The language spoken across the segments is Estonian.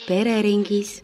pereringis.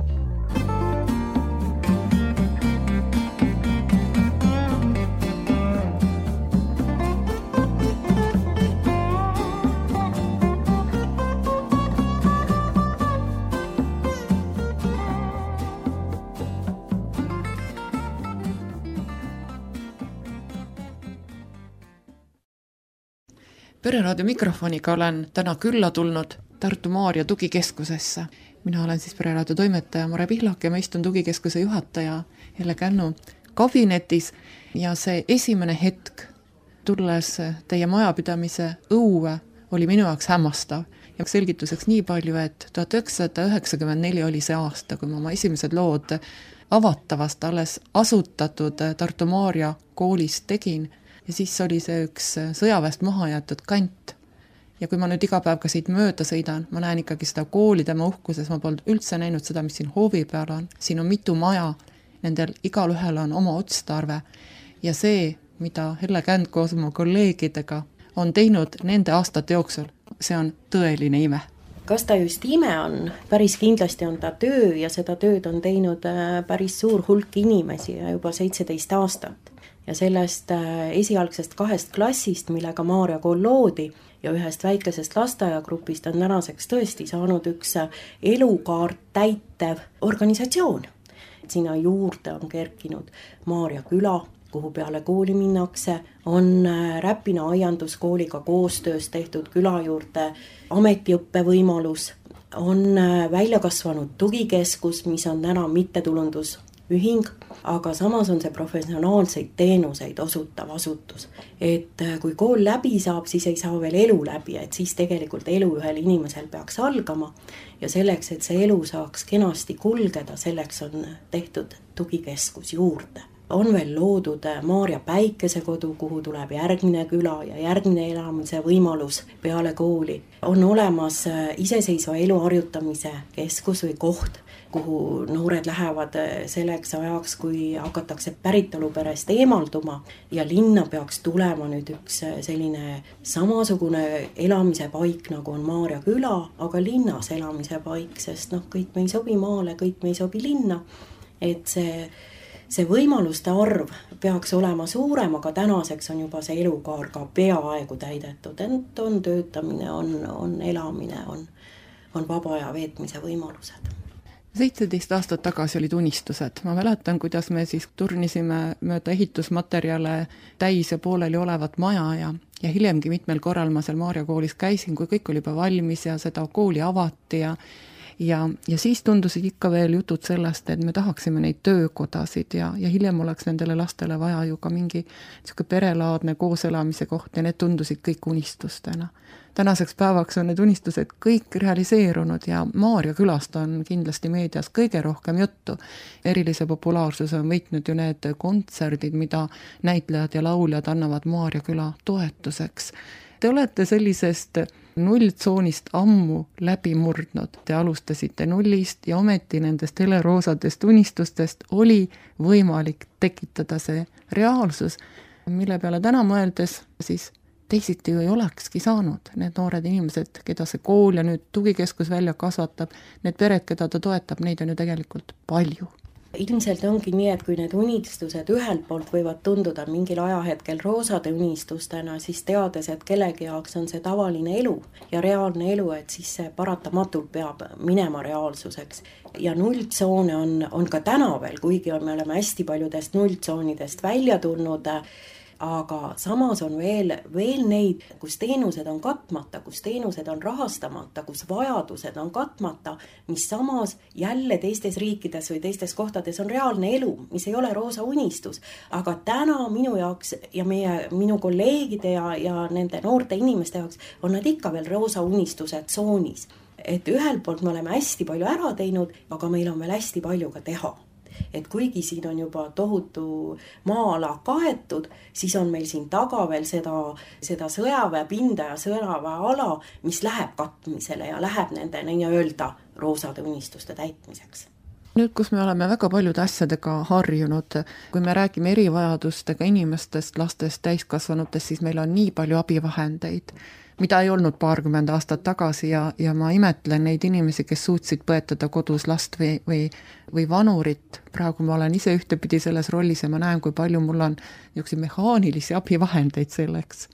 Pereraadio mikrofoniga olen täna külla tulnud Tartu Maarja tugikeskusesse. Mina olen siis Pereraadio toimetaja Mare Pihlak ja ma istun tugikeskuse juhataja Helle Kännu kabinetis. Ja see esimene hetk, tulles teie majapidamise õue, oli minu jaoks hämmastav. Ja selgituseks nii palju, et 1994 oli see aasta, kui ma oma esimesed lood avatavast alles asutatud Tartu Maarja koolist tegin. Ja siis oli see üks sõjaväest maha jäetud kant. Ja kui ma nüüd iga päev ka siit mööda sõidan, ma näen ikkagi seda kooli tema uhkuses, ma polnud üldse näinud seda, mis siin hoovi peal on. Siin on mitu maja, nendel igal ühel on oma otstarve. Ja see, mida Helle Känd koos oma kolleegidega on teinud nende aastate jooksul, see on tõeline ime. Kas ta just ime on? Päris kindlasti on ta töö ja seda tööd on teinud päris suur hulk inimesi ja juba 17 aastat. Ja sellest esialgsest 2 klassist, millega Maarja kool loodi ja ühest väikesest lasteaiagrupist on tänaseks tõesti saanud üks elukaart täitev organisatsioon. Sinna juurde on kerkinud Maarja küla, kuhu peale kooli minnakse, on Räpina aianduskooliga koostöös tehtud küla juurde ametiõppe võimalus, on välja kasvanud tugikeskus, mis on täna mittetulundusühing, aga samas on see professionaalseid teenuseid osutav asutus. Et kui kool läbi saab, siis ei saa veel elu läbi, et siis tegelikult elu ühel inimesel peaks algama ja selleks, et see elu saaks kenasti kulgeda, selleks on tehtud tugikeskus juurde. On veel loodud Maarja päikesekodu, kuhu tuleb järgmine küla ja järgmine elamise võimalus peale kooli. On olemas iseseisva elu harjutamise keskus või koht, kuhu noored lähevad selleks ajaks, kui hakatakse päritoluperest eemalduma ja linna peaks tulema nüüd üks selline samasugune elamise paik, nagu on Maarja küla, aga linnas elamise paik, sest kõik me ei sobi maale, kõik me ei sobi linna, et see võimaluste arv peaks olema suurem, aga tänaseks on juba see elukaar ka peaaegu täidetud, ent on töötamine, on elamine, on vaba aja veetmise võimalused. 17 aastat tagasi olid unistused. Ma mäletan, kuidas me siis turnisime mööda ehitusmaterjale täis ja pooleli olevat maja ja hiljemgi mitmel korral ma seal Maarja koolis käisin, kui kõik oli juba valmis ja seda kooli avati ja siis tundusid ikka veel jutud sellest, et me tahaksime neid töökodasid ja hiljem oleks nendele lastele vaja ju ka mingi perelaadne kooselamise koht ja need tundusid kõik unistustena. Tänaseks päevaks on need unistused kõik realiseerunud ja Maarja külast on kindlasti meedias kõige rohkem juttu. Erilise populaarsuse on võitnud ju need kontserdid, mida näitlejad ja lauljad annavad Maarja küla toetuseks. Te olete sellisest nulltsoonist ammu läbi murdnud. Te alustasite nullist ja ometi nendest heleroosadest unistustest oli võimalik tekitada see reaalsus, mille peale täna mõeldes siis teisiti ju ei olekski saanud. Need noored inimesed, keda see kool ja nüüd tugikeskus välja kasvatab, need pered, keda ta toetab, neid on ju tegelikult palju. Ilmselt ongi nii, et kui need unistused ühelt poolt võivad tunduda mingil ajahetkel roosade unistustena, siis teades, et kellegi jaoks on see tavaline elu ja reaalne elu, et siis see paratamatult peab minema reaalsuseks. Ja nulltsoone on ka täna veel, kuigi me oleme hästi paljudest nulltsoonidest välja tulnud, aga samas on veel neid, kus teenused on katmata, kus teenused on rahastamata, kus vajadused on katmata, mis samas jälle teistes riikides või teistes kohtades on reaalne elu, mis ei ole roosa unistus. Aga täna minu jaoks ja minu kolleegide ja nende noorte inimeste jaoks on nad ikka veel roosa unistuse tsoonis. Et ühelt poolt me oleme hästi palju ära teinud, aga meil on veel hästi palju ka teha. Et kuigi siin on juba tohutu maa-ala kaetud, siis on meil siin taga veel seda sõjaväepinda ja sõjaväeala, mis läheb katmisele ja läheb nende nii-öelda roosade unistuste täitmiseks. Nüüd, kus me oleme väga paljude asjadega harjunud, kui me räägime erivajadustega inimestest, lastest, täiskasvanutest, siis meil on nii palju abivahendeid. mida ei olnud 20 aastat tagasi ja ma imetlen neid inimesi, kes suutsid põetada kodus last või vanurit. Praegu ma olen ise ühtepidi selles rollis ja ma näen, kui palju mul on niisuguseid mehaanilisi abivahendeid selleks.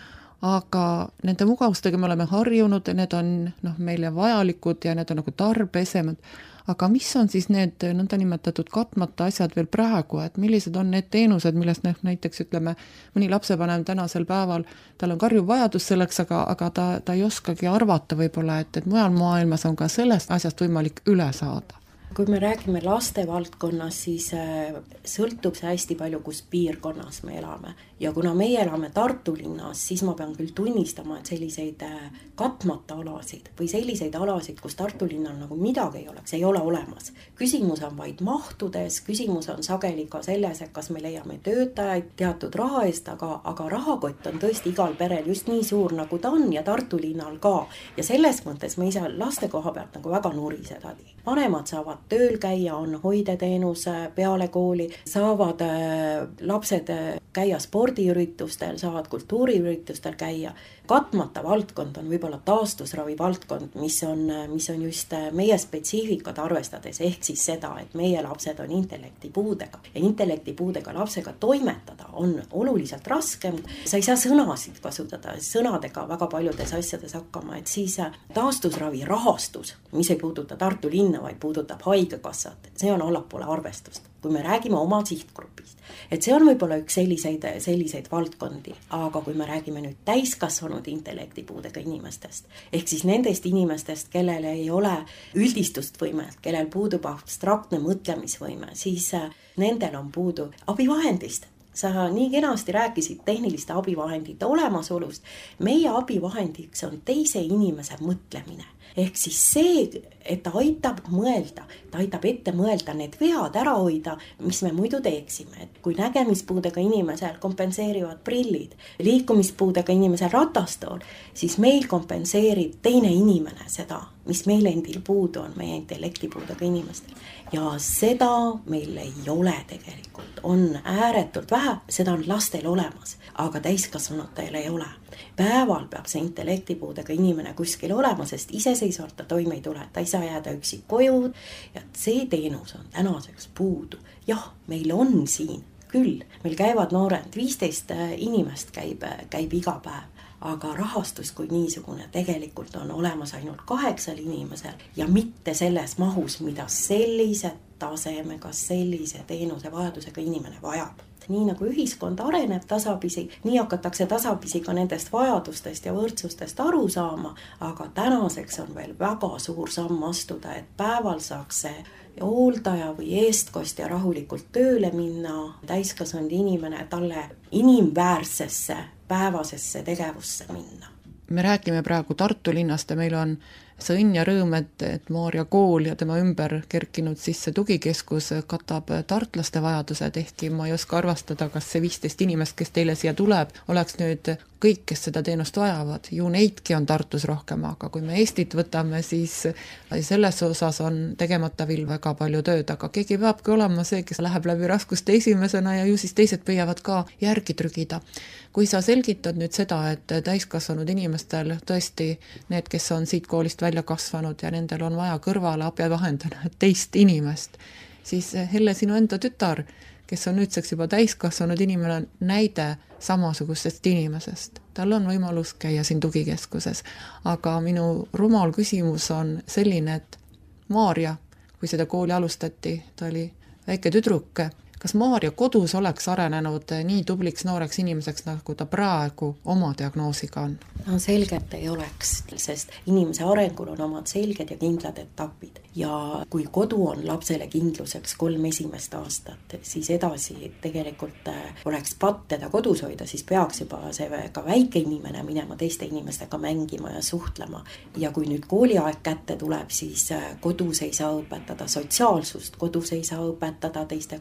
Aga nende mugavustega me oleme harjunud ja need on meile vajalikud ja need on nagu tarbeesemad. Aga mis on siis need nõndanimetatud katmata asjad veel praegu, et millised on need teenused, millest näiteks ütleme, mõni lapsevanem tänasel päeval, tal on karjuv vajadus selleks, aga ta ei oskagi arvata võib-olla, et mujal maailmas on ka sellest asjast võimalik üle saada. Kui me räägime laste valdkonnas, siis sõltub see hästi palju, kus piirkonnas me elame. Ja kuna meie elame Tartu linnas, siis ma pean küll tunnistama, et selliseid katmata alasid või selliseid alasid, kus Tartu linnal nagu midagi ei oleks, ei ole olemas. Küsimus on vaid mahtudes, küsimus on sageli ka selles, et kas me leiame töötajaid teatud raha eest, aga rahakott on tõesti igal perel just nii suur, nagu ta on ja Tartu linnal ka. Ja selles mõttes me ei saa laste koha pealt nagu väga nuriseda. Vanemad saavad tööl käia, on hoideteenus peale kooli, saavad lapsed käia spordiüritustel, saavad kultuuriüritustel käia. Katmata valdkond on võib-olla taastusravi valdkond, mis on just meie spetsiifikat arvestades, ehk siis seda, et meie lapsed on intellektipuudega. Ja intellektipuudega lapsega toimetada on oluliselt raskem. Sa ei saa sõnasid kasutada, sõnadega väga paljudes asjades hakkama, et siis taastusravi rahastus, mis ei puuduta Tartu linna, vaid puudutab haigekassat, see on allapoole arvestust. Kui me räägime oma sihtgrupist, et see on võib-olla üks selliseid valdkondi, aga kui me räägime nüüd täiskasvanud intellektipuudega inimestest, ehk siis nendest inimestest, kellel ei ole üldistustvõimet, kellel puudub abstraktne mõtlemisvõime, siis nendel on puudu abivahendist. Sa nii kenasti rääkisid tehniliste abivahendite olemasolust. Meie abivahendiks on teise inimese mõtlemine. Ehk siis see, et ta aitab mõelda, ta aitab ette mõelda need vead ära hoida, mis me muidu teeksime. Et kui nägemispuudega inimesel kompenseerivad prillid, liikumispuudega inimesel ratastool, siis meil kompenseerib teine inimene seda, mis meil endil puudu on, meie intellektipuudega inimestel. Ja seda meil ei ole tegelikult, on ääretult vähe, seda on lastel olemas, aga täiskasvanutel ei ole. Päeval peab see intellektipuudega inimene kuskil olema, sest iseseisvalt ta toime ei tule, ta ei saa jääda üksi koju ja see teenus on tänaseks puudu. Jah, meil on siin küll, meil käivad noored, 15 inimest käib iga päev. Aga rahastus kui niisugune tegelikult on olemas ainult 8 inimesel ja mitte selles mahus, mida sellise tasemega, sellise teenuse vajadusega inimene vajab. Nii nagu ühiskond areneb tasapisi, nii hakatakse tasapisi ka nendest vajadustest ja võrdsustest aru saama, aga tänaseks on veel väga suur samm astuda, et päeval saaks see hooldaja või eestkostja rahulikult tööle minna, täiskasvanud inimene talle inimväärsesse päevasesse tegevusse minna. Me räägime praegu Tartu linnast ja meil on see õnn ja rõõm, et Maarja kool ja tema ümber kerkinud sisse tugikeskus katab tartlaste vajadused, ehkki ma ei oska arvestada, kas see 15 inimest, kes teile siia tuleb, oleks nüüd kõik, kes seda teenust vajavad. Ju neidki on Tartus rohkem, aga kui me Eestit võtame, siis selles osas on tegemata veel väga palju tööd, aga keegi peabki olema see, kes läheb läbi raskuste esimesena ja ju siis teised püüavad ka järgi trügida. Kui sa selgitad nüüd seda, et täiskasvanud inimestel tõesti need, kes on siit koolist välja kasvanud ja nendel on vaja kõrvale abivahendana teist inimest, siis Helle, sinu enda tütar, kes on nüüdseks juba täiskasvanud inimene, näide samasugustest inimesest. Tal on võimalus käia siin tugikeskuses. Aga minu rumal küsimus on selline, et Maarja, kui seda kooli alustati, ta oli väike tüdruk, kas Maarja kodus oleks arenenud nii tubliks nooreks inimeseks, nagu ta praegu oma diagnoosiga on? No selgelt ei oleks, sest inimese arengul on omad selged ja kindlad etapid. Ja kui kodu on lapsele kindluseks 3 esimest aastat, siis edasi tegelikult oleks patt teda kodus hoida, siis peaks juba see ka väike inimene minema teiste inimestega mängima ja suhtlema. Ja kui nüüd kooliaeg kätte tuleb, siis kodus ei saa õpetada sotsiaalsust, kodus ei saa õpetada teistega suhtlema,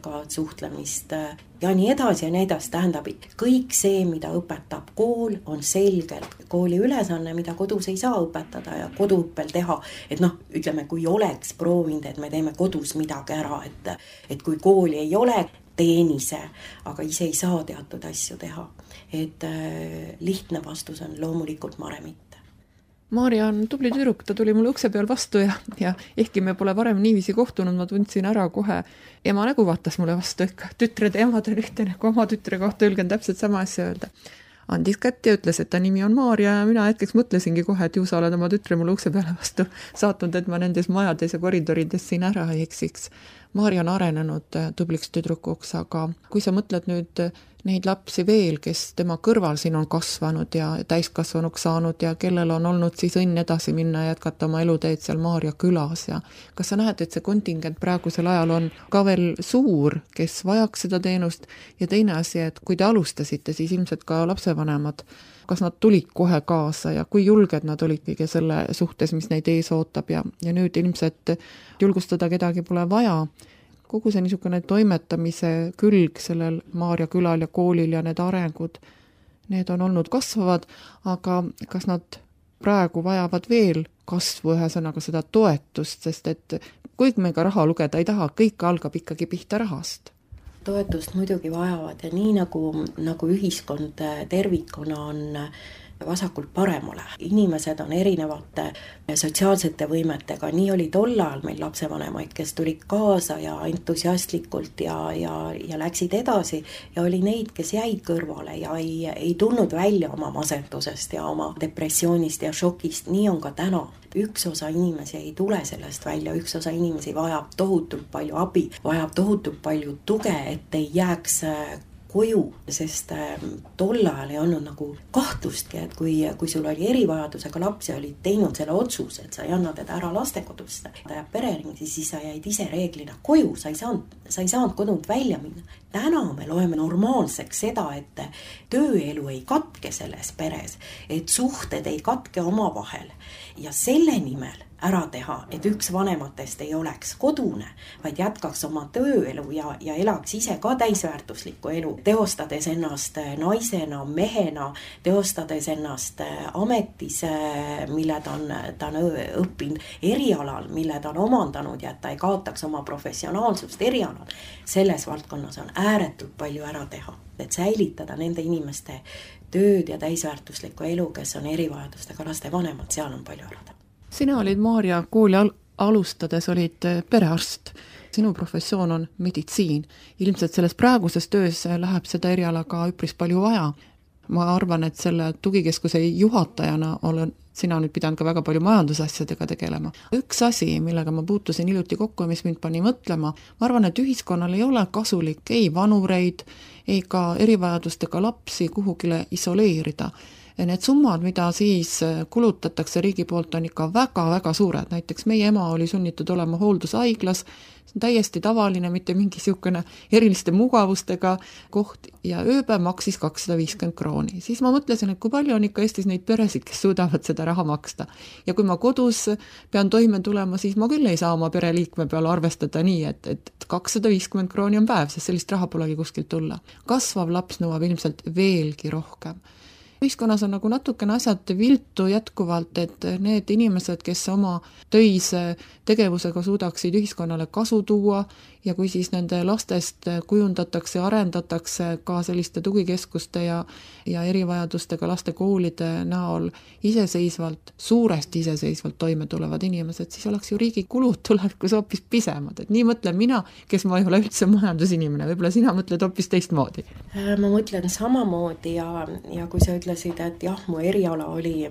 suhtlemist ja nii edasi ja nii edasi, tähendab, kõik see, mida õpetab kool, on selgelt kooli ülesanne, mida kodus ei saa õpetada ja koduõppel teha, et ütleme, kui oleks proovinud, et me teeme kodus midagi ära, et kui kooli ei ole, teeni see, aga ise ei saa teatud asju teha. Et lihtne vastus on loomulikult Mare mitte. Maarja on tubli tüdruk, ta tuli mulle ukse peal vastu ja ehkki me pole varem niiviisi kohtunud, ma tundsin ära kohe, ema nägu vaatas mulle vastu, ikka tütred ja emad on ühte nägu, oma tütre kohta julgen täpselt sama asja öelda. Andis kätt ja ütles, et ta nimi on Maarja ja mina hetkeks mõtlesingi kohe, et ju sa oled oma tütre mulle ukse peale vastu saatnud, et ma nendes majades ja koridorides siin ära ei eksiks. Maarja on arenenud tubliks tüdrukuks, aga kui sa mõtled nüüd neid lapsi veel, kes tema kõrval siin on kasvanud ja täiskasvanuks saanud ja kellel on olnud siis õnn edasi minna ja jätkata oma eluteed seal Maarja külas ja kas sa näed, et see kontingent praegusel ajal on ka veel suur, kes vajaks seda teenust ja teine asi, et kui te alustasite, siis ilmselt ka lapsevanemad, kas nad tulid kohe kaasa ja kui julged nad olid kõige selle suhtes, mis neid ees ootab ja nüüd ilmselt julgustada kedagi pole vaja. Kogu see niisugune toimetamise külg sellel Maarja külal ja koolil ja need arengud, need on olnud kasvavad, aga kas nad praegu vajavad veel kasvu, ühesõnaga seda toetust, sest et kuigi me ka raha lugeda ei taha, kõik algab ikkagi pihta rahast. Toetust muidugi vajavad ja nii nagu ühiskond tervikuna on vasakult paremale. Inimesed on erinevate sotsiaalsete võimetega, nii oli tol ajal meil lapsevanemaid, kes tulid kaasa ja entusiastlikult ja läksid edasi ja oli neid, kes jäid kõrvale ja ei tulnud välja oma masentusest ja oma depressioonist ja šokist, nii on ka täna. Üks osa inimesi ei tule sellest välja, üks osa inimesi vajab tohutult palju abi, vajab tohutult palju tuge, et ei jääks koju, sest tol ajal ei olnud nagu kahtlustki, et kui sul oli erivajadusega laps ja olid teinud selle otsuse, et sa ei anna teda ära lastekodusse, ta jääb pereringi, siis sa jäid ise reeglina koju, sa ei saanud kodunt välja minna. Täna me loeme normaalseks seda, et tööelu ei katke selles peres, et suhted ei katke omavahel ja selle nimel ära teha, et üks vanematest ei oleks kodune, vaid jätkaks oma tööelu ja elaks ise ka täisväärtuslikku elu, teostades ennast naisena, mehena, teostades ennast ametis, mille ta on õppinud, erialal, mille ta on omandanud ja et ta ei kaotaks oma professionaalsust erialal. Selles valdkonnas on ääretult palju ära teha, et säilitada nende inimeste tööd ja täisväärtuslikku elu, kes on erivajadustega laste vanemad, seal on palju ära teha. Sina olid Maarja kooli alustades, olid perearst. Sinu professioon on meditsiin. Ilmselt selles praeguses töös läheb seda eriala ka üpris palju vaja. Ma arvan, et selle tugikeskuse juhatajana olen sina nüüd pidanud ka väga palju majandusasjadega tegelema. Üks asi, millega ma puutusin hiljuti kokku ja mis mind pani mõtlema, ma arvan, et ühiskonnal ei ole kasulik ei vanureid, ei ka erivajadustega lapsi kuhugile isoleerida. Need summad, mida siis kulutatakse riigi poolt, on ikka väga-väga suured. Näiteks meie ema oli sunnitud olema hooldushaiglas, see on täiesti tavaline, mitte mingisugune eriliste mugavustega koht ja ööpäev maksis 250 krooni. Siis ma mõtlesin, et kui palju on ikka Eestis neid peresid, kes suudavad seda raha maksta. Ja kui ma kodus pean toime tulema, siis ma küll ei saa oma pereliikme peale arvestada nii, et 250 krooni on päev, sest sellist raha polegi kuskilt tulla. Kasvav laps nõuab ilmselt veelgi rohkem. Ühiskonnas on nagu natukene asjad viltu jätkuvalt, et need inimesed, kes oma töise tegevusega suudaksid ühiskonnale kasu tuua ja kui siis nende lastest kujundatakse ja arendatakse ka selliste tugikeskuste ja erivajadustega laste koolide näol iseseisvalt, suuresti iseseisvalt toime tulevad inimesed, siis oleks ju riigi kulud tulevikus hoopis pisemad. Et nii mõtlen mina, kes ma ei ole üldse majandusinimene, võib-olla sina mõtled hoopis teistmoodi. Ma mõtlen samamoodi ja kui sa ütlesid, et jah, mu eriala oli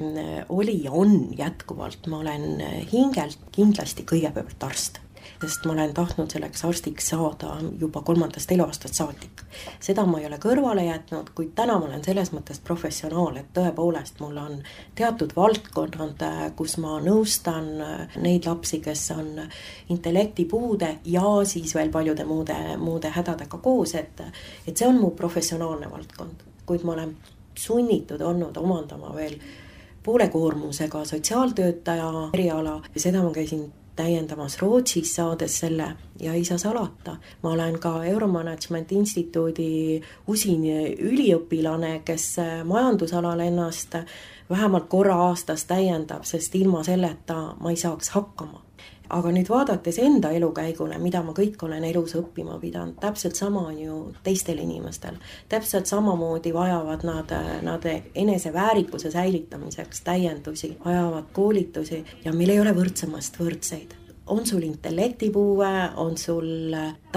ja on jätkuvalt, ma olen hingelt kindlasti kõigepealt arst, sest ma olen tahtnud selleks arstiks saada juba 3. eluaastast saadik. Seda ma ei ole kõrvale jätnud, kuid täna ma olen selles mõttes professionaal, et tõepoolest mul on teatud valdkonnad, kus ma nõustan neid lapsi, kes on intellektipuude ja siis veel paljude muude hädadega koos, et see on mu professionaalne valdkond, kuid ma olen sunnitud olnud omandama veel poole koormusega sotsiaaltöötaja eriala ja seda ma käisin täiendamas Rootsis, saades selle ja ei saa salata. Ma olen ka Euromanagement Instituudi usin üliõpilane, kes majandusalal ennast vähemalt korra aastas täiendab, sest ilma selleta ma ei saaks hakkama. Aga nüüd vaadates enda elukäigule, mida ma kõik olen elus õppima pidanud, täpselt sama on ju teistel inimestel. Täpselt samamoodi vajavad nad enese väärikuse säilitamiseks täiendusi, vajavad koolitusi ja meil ei ole võrdsemast võrdseid. On sul intellektipuue, on sul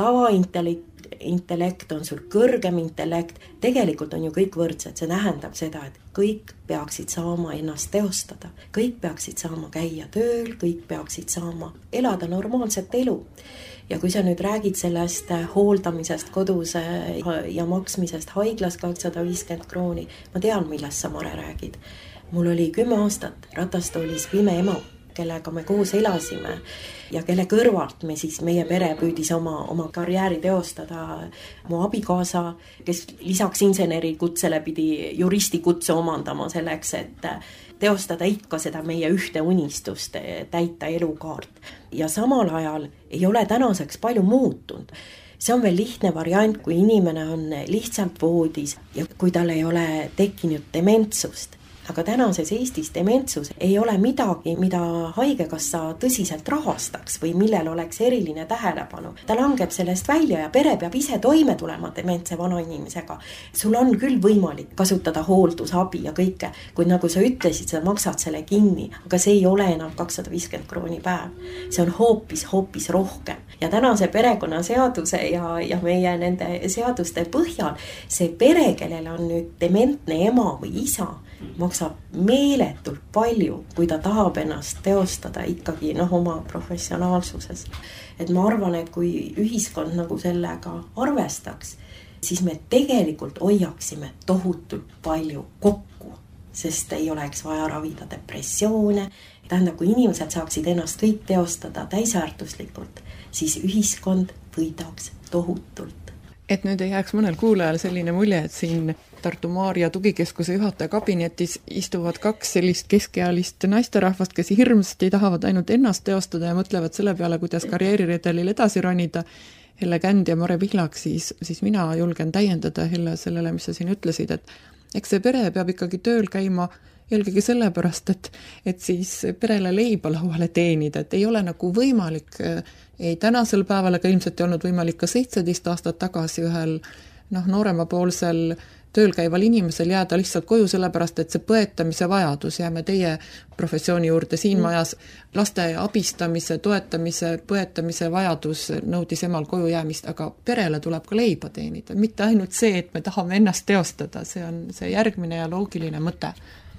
tavaintellekt, on sul kõrgem intellekt, tegelikult on ju kõik võrdsed, see tähendab seda, et kõik peaksid saama ennast teostada, kõik peaksid saama käia tööl, kõik peaksid saama elada normaalset elu. Ja kui sa nüüd räägid sellest hooldamisest kodus ja maksmisest haiglas 250 krooni, ma tean, millest sa, Mare, räägid. Mul oli 10 aastat ratastoolis pime ema, kellega me koos elasime ja kelle kõrvalt meie pere püüdis oma karjääri teostada. Mu abikaasa, kes lisaks inseneri kutsele pidi juristi kutse omandama selleks, et teostada ikka seda meie ühte unistust, täita elukaart. Ja samal ajal ei ole tänaseks palju muutunud. See on veel lihtne variant, kui inimene on lihtsalt voodis ja kui tal ei ole tekkinud dementsust. Aga tänases Eestis dementsus ei ole midagi, mida haigekassa tõsiselt rahastaks või millel oleks eriline tähelepanu. Ta langeb sellest välja ja pere peab ise toime tulema dementse vanainimesega. Sul on küll võimalik kasutada hooldusabi ja kõike, kuid nagu sa ütlesid, sa maksad selle kinni, aga see ei ole enam 250 krooni päev. See on hoopis rohkem. Ja tänase perekonnaseaduse ja meie nende seaduste põhjal see pere, kellel on nüüd dementne ema või isa, maksab meeletult palju, kui ta tahab ennast teostada ikkagi oma professionaalsuses. Et ma arvan, et kui ühiskond nagu sellega arvestaks, siis me tegelikult hoiaksime tohutult palju kokku, sest ei oleks vaja ravida depressioone. Tähendab, kui inimesed saaksid ennast kõik teostada täisväärtuslikult, siis ühiskond võidaks tohutult. Et nüüd ei jääks mõnel kuulajal selline mulje, et siin Tartu Maarja tugikeskuse juhataja kabinetis istuvad 2 sellist keskealist naisterahvast, kes hirmsasti tahavad ainult ennast teostada ja mõtlevad selle peale, kuidas karjääriredelil edasi ronida. Helle Känd ja Mare Pihlak, siis mina julgen täiendada Helle sellele, mis sa siin ütlesid, et eks see pere peab ikkagi tööl käima eelkõige sellepärast, et siis perele leiba lauale teenida, et ei ole nagu võimalik, ei tänasel päeval, aga ilmselt ei olnud võimalik ka 17 aastat tagasi ühel nooremapoolsel tööl käival inimesel jääda lihtsalt koju sellepärast, et see põetamise vajadus, jääme teie professiooni juurde siin majas, laste abistamise, toetamise, põetamise vajadus nõudis emal koju jäämist, aga perele tuleb ka leiba teenida. Mitte ainult see, et me tahame ennast teostada, see on see järgmine ja loogiline mõte.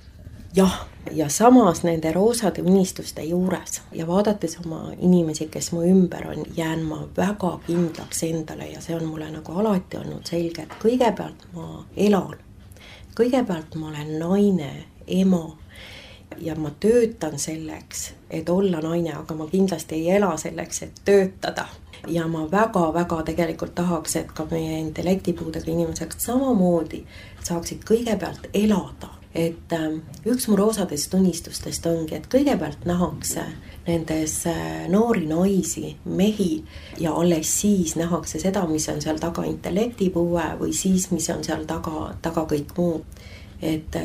Jah, ja samas nende roosade unistuste juures ja vaadates oma inimesi, kes mu ümber on, jään ma väga kindlaks endale ja see on mulle nagu alati olnud selge, et kõigepealt ma elan. Kõigepealt ma olen naine, ema ja ma töötan selleks, et olla naine, aga ma kindlasti ei ela selleks, et töötada. Ja ma väga tegelikult tahaks, et ka meie intellektipuudega inimesed samamoodi saaksid kõigepealt elada. Et üks mu roosadest unistustest ongi, et kõigepealt nähakse nendes noori naisi, mehi ja alles siis nähakse seda, mis on seal taga intellektipuue või siis, mis on seal taga kõik muu. Et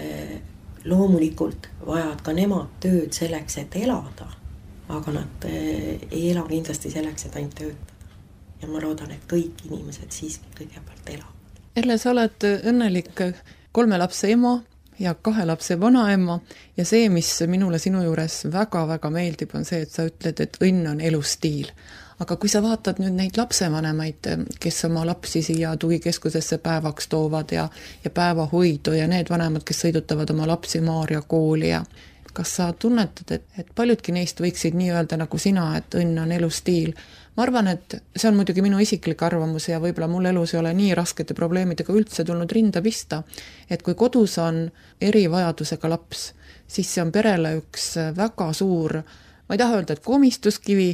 loomulikult vajavad ka nemad tööd selleks, et elada, aga nad ei ela kindlasti selleks, et ainult töötada. Ja ma loodan, et kõik inimesed siiski kõigepealt elavad. Helle, sa oled õnnelik 3 lapse ema ja 2 lapse vanaema ja see, mis minule sinu juures väga meeldib, on see, et sa ütled, et õnn on elustiil. Aga kui sa vaatad nüüd neid lapsevanemaid, kes oma lapsi siia tugikeskusesse päevaks toovad ja päevahoidu ja need vanemad, kes sõidutavad oma lapsi Maarja kooli ja kas sa tunnetad, et paljudki neist võiksid nii öelda nagu sina, et õnn on elustiil? Ma arvan, et see on muidugi minu isiklik arvamus ja võib-olla mul elus ei ole nii raskete probleemidega üldse tulnud rinda pista, et kui kodus on erivajadusega laps, siis see on perele üks väga suur ma ei taha öelda, et komistuskivi,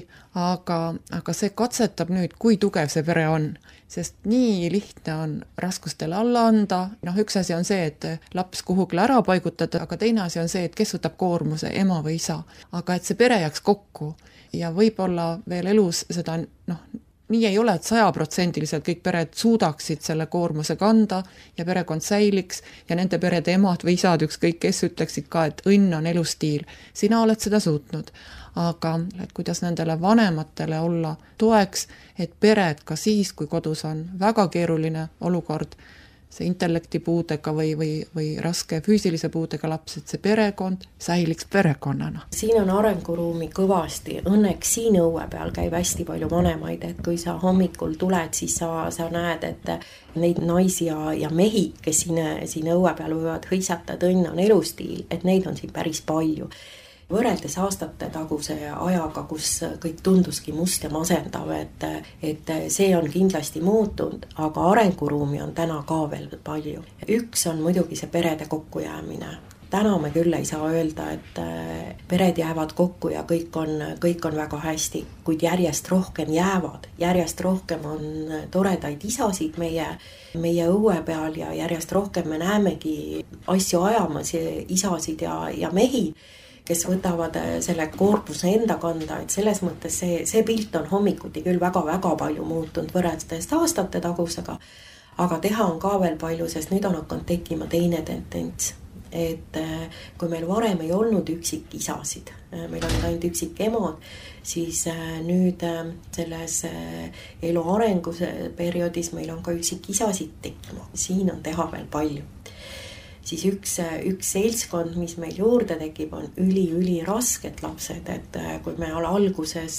aga see katsetab nüüd, kui tugev see pere on. Sest nii lihtne on raskustele alla anda, üks asi on see, et laps kuhugile ära paigutada, aga teine asi on see, et kes võtab koormuse, ema või isa. Aga et see pere jääks kokku ja võib-olla veel elus seda, nii ei ole, et 100% kõik pered suudaksid selle koormuse kanda ja perekond säiliks ja nende perede emad või isad, ükskõik kes ütleksid ka, et õnn on elustiil. Sina oled seda suutnud, aga et kuidas nendele vanematele olla toeks, et pered ka siis, kui kodus on väga keeruline olukord, see intellektipuudega või raske füüsilise puudega laps, et see perekond säiliks perekonnana. Siin on arenguruumi kõvasti. Õnneks siin õue peal käib hästi palju vanemaid, et kui sa hommikul tuled, siis sa näed, et neid naisi ja mehi, kes siin õue peal võivad hõisata, et õnn on elustiil, et neid on siin päris palju. Võrreldes aastate taguse ajaga, kus kõik tunduski must ja masendav, et see on kindlasti muutunud, aga arenguruumi on täna ka veel palju. Üks on muidugi see perede kokkujäämine. Täna me küll ei saa öelda, et pered jäävad kokku ja kõik on väga hästi, kuid järjest rohkem jäävad. Järjest rohkem on toredaid isasid meie õue peal ja järjest rohkem me näemegi asju ajamas isasid ja mehi, kes võtavad selle koormuse enda kanda, et selles mõttes see pilt on hommikuti küll väga-väga palju muutunud võrreldes aastate tagusega, aga teha on ka veel palju, sest nüüd on hakanud tekkima teine tendents, et kui meil varem ei olnud üksikisasid, meil on ainult üksikemad, siis nüüd selles elu arenguperioodis meil on ka üksikisasid tekkima, siin on teha veel palju. Siis üks seltskond, mis meil juurde tekib, on üli rasked lapsed, et kui me alguses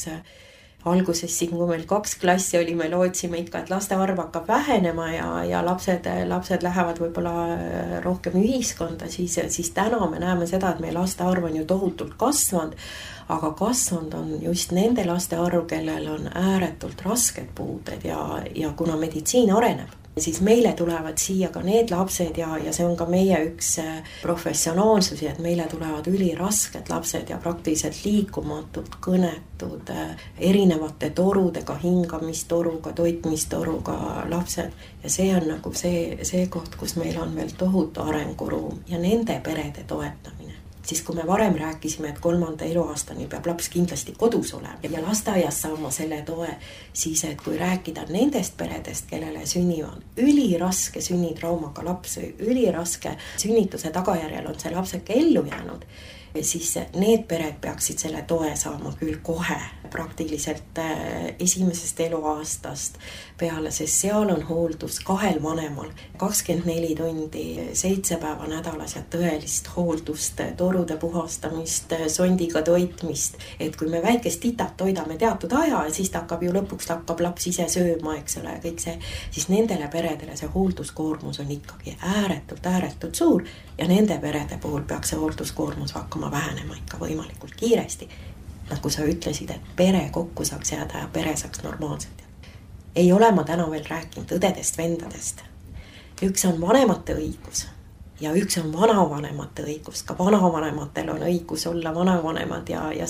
siin, kui meil 2 klassi oli, me lootsime ikka, et laste arv hakkab vähenema ja lapsed lähevad võib-olla rohkem ühiskonda, siis täna me näeme seda, et meie laste arv on ju tohutult kasvanud, aga kasvanud on just nende laste arv, kellel on ääretult rasked puuded ja kuna meditsiin areneb, siis meile tulevad siia ka need lapsed ja see on ka meie üks professionaalsusi, et meile tulevad ülirasked lapsed ja praktiliselt liikumatud, kõnetud, erinevate torudega, hingamistoruga, toitmistoruga lapsed. Ja see on nagu see koht, kus meil on veel tohutu arenguruum ja nende perede toetamine. Siis kui me varem rääkisime, et 3. eluaastani peab laps kindlasti kodus olema ja lasteaias saama selle toe, siis et kui rääkida nendest peredest, kellele sünnivad üliraske sünnitraumaga laps, üliraske sünnituse tagajärjel on see lapseke ellu jäänud, siis need pered peaksid selle toe saama küll kohe, praktiliselt esimesest eluaastast peale, sest seal on hooldus 2 vanemal, 24 tundi, 7 päeva nädalas ja tõelist hooldust, torude puhastamist, sondiga toitmist, et kui me väikest titat toidame teatud aja, siis lõpuks hakkab laps ise sööma, eks ole, kõik see, siis nendele peredele see hoolduskoormus on ikkagi ääretult suur ja nende perede puhul peaks see hoolduskoormus hakkama vähenema ikka võimalikult kiiresti. Nagu sa ütlesid, et pere kokku saaks jääda ja pere saaks normaalselt. Ei ole ma täna veel rääkinud õdedest, vendadest. Üks on vanemate õigus ja üks on vanavanemate õigus. Ka vanavanematel on õigus olla vanavanemad ja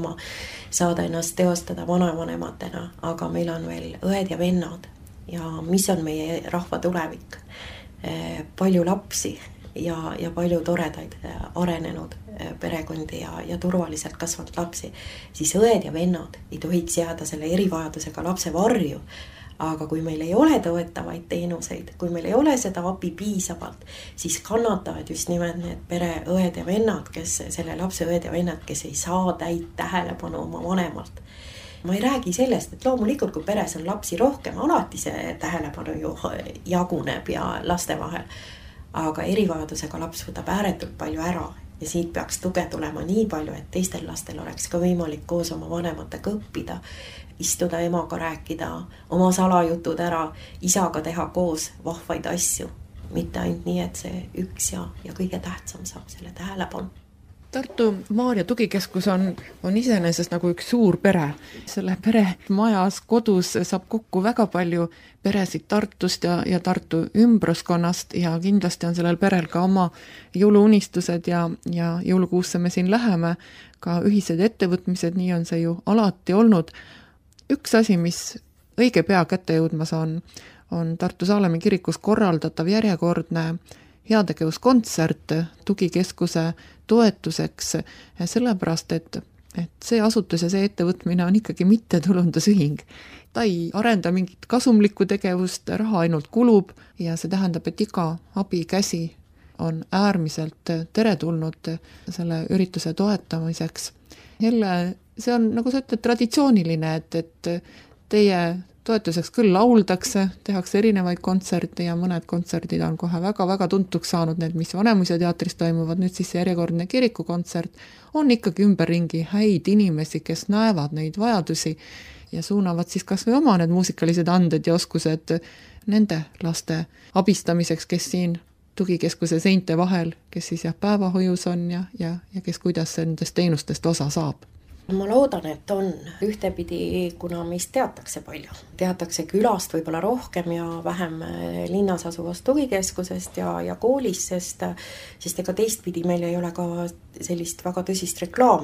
saada ennast teostada vanavanematena. Aga meil on veel õed ja vennad ja mis on meie rahva tulevik. Palju lapsi ja palju toredaid arenenud perekondi ja turvaliselt kasvanud lapsi, siis õed ja vennad ei tohiks jääda selle erivajadusega lapse varju, aga kui meil ei ole toetavaid teenuseid, kui meil ei ole seda abi piisavalt, siis kannatavad just nimelt need pereõed ja vennad, selle lapse õed ja vennad, kes ei saa täit tähelepanu oma vanemalt. Ma ei räägi sellest, et loomulikult, kui peres on lapsi rohkem, alati see tähelepanu ju jaguneb ja laste vahel, aga erivajadusega laps võtab ääretult palju ära ja siit peaks tuge tulema nii palju, et teistel lastel oleks ka võimalik koos oma vanematega õppida, istuda emaga, rääkida oma salajutud ära, isaga teha koos vahvaid asju, mitte ainult nii, et see üks ja kõige tähtsam saab selle tähelepanu. Tartu Maarja tugikeskus on iseenesest nagu üks suur pere. Selle pere majas, kodus saab kokku väga palju peresid Tartust ja Tartu ümbruskonnast ja kindlasti on sellel perel ka oma jõuluunistused ja jõulukuusse me siin läheme, ka ühised ettevõtmised, nii on see ju alati olnud. Üks asi, mis õige pea kätte jõudmas on Tartu Saalemi kirikus korraldatav järjekordne heategevuskontsert tugikeskuse toetuseks, sellepärast, et see asutus ja see ettevõtmine on ikkagi mittetulundusühing. Ta ei arenda mingit kasumlikku tegevust, raha ainult kulub ja see tähendab, et iga abikäsi on äärmiselt teretulnud selle ürituse toetamiseks. Jälle, see on, nagu sa ütled, traditsiooniline, et teie toetuseks küll lauldakse, tehakse erinevaid kontserte ja mõned kontserdid on kohe väga-väga tuntuks saanud, need, mis Vanemuise teatris toimuvad, nüüd siis järjekordne kirikukontsert, on ikkagi ümberringi häid inimesi, kes näevad neid vajadusi ja suunavad siis kas või oma need muusikalised anded ja oskused nende laste abistamiseks, kes siin tugikeskuse seinte vahel, kes siis päevahoius on ja kes kuidas nendest teenustest osa saab. Ma loodan, et on ühtepidi, kuna meist teatakse palju. Teatakse külast võib-olla rohkem ja vähem linnas asuvast tugikeskusest ja koolist, sest ega teistpidi meil ei ole ka sellist väga tõsist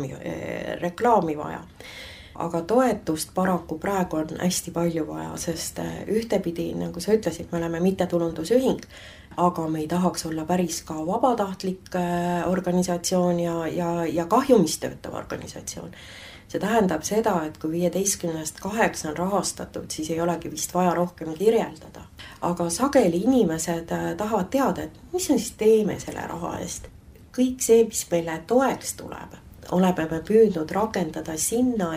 reklaami vaja. Aga toetust paraku praegu on hästi palju vaja, sest ühtepidi, nagu sa ütlesid, me oleme mittetulundusühing, aga me ei tahaks olla päris ka vabatahtlik organisatsioon ja kahjumis töötav organisatsioon. See tähendab seda, et kui 15-st 8 on rahastatud, siis ei olegi vist vaja rohkem kirjeldada. Aga sageli inimesed tahavad teada, et mis me siis teeme selle raha eest. Kõik see, mis meile toeks tuleb, oleme me püüdnud rakendada sinna,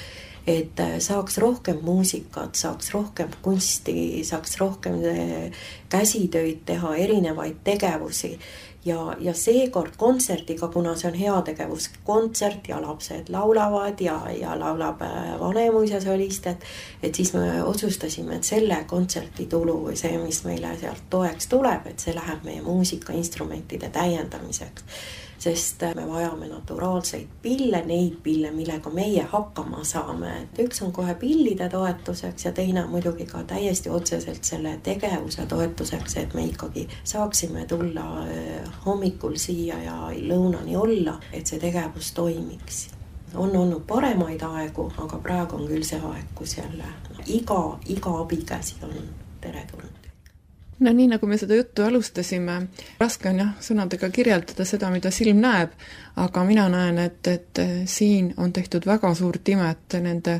et saaks rohkem muusikat, saaks rohkem kunsti, saaks rohkem käsitöid teha, erinevaid tegevusi. Ja seekord kontserdiga, kuna see on heategevuskontsert ja lapsed laulavad ja laulab Vanemuise solist, et siis me otsustasime, et selle kontserti tulu või see, mis meile sealt toeks tuleb, et see läheb meie muusikainstrumentide täiendamiseks. Sest me vajame naturaalseid pille, neid pille, millega meie hakkama saame. Üks on kohe pillide toetuseks ja teine muidugi ka täiesti otseselt selle tegevuse toetuseks, et me ikkagi saaksime tulla hommikul siia ja lõunani olla, et see tegevus toimiks. On olnud paremaid aegu, aga praegu on küll see aeg, kus jälle iga abikäsi on teretulnud. No nii, nagu me seda juttu alustasime, raske on sõnadega kirjeldada seda, mida silm näeb, aga mina näen, et siin on tehtud väga suurt imet nende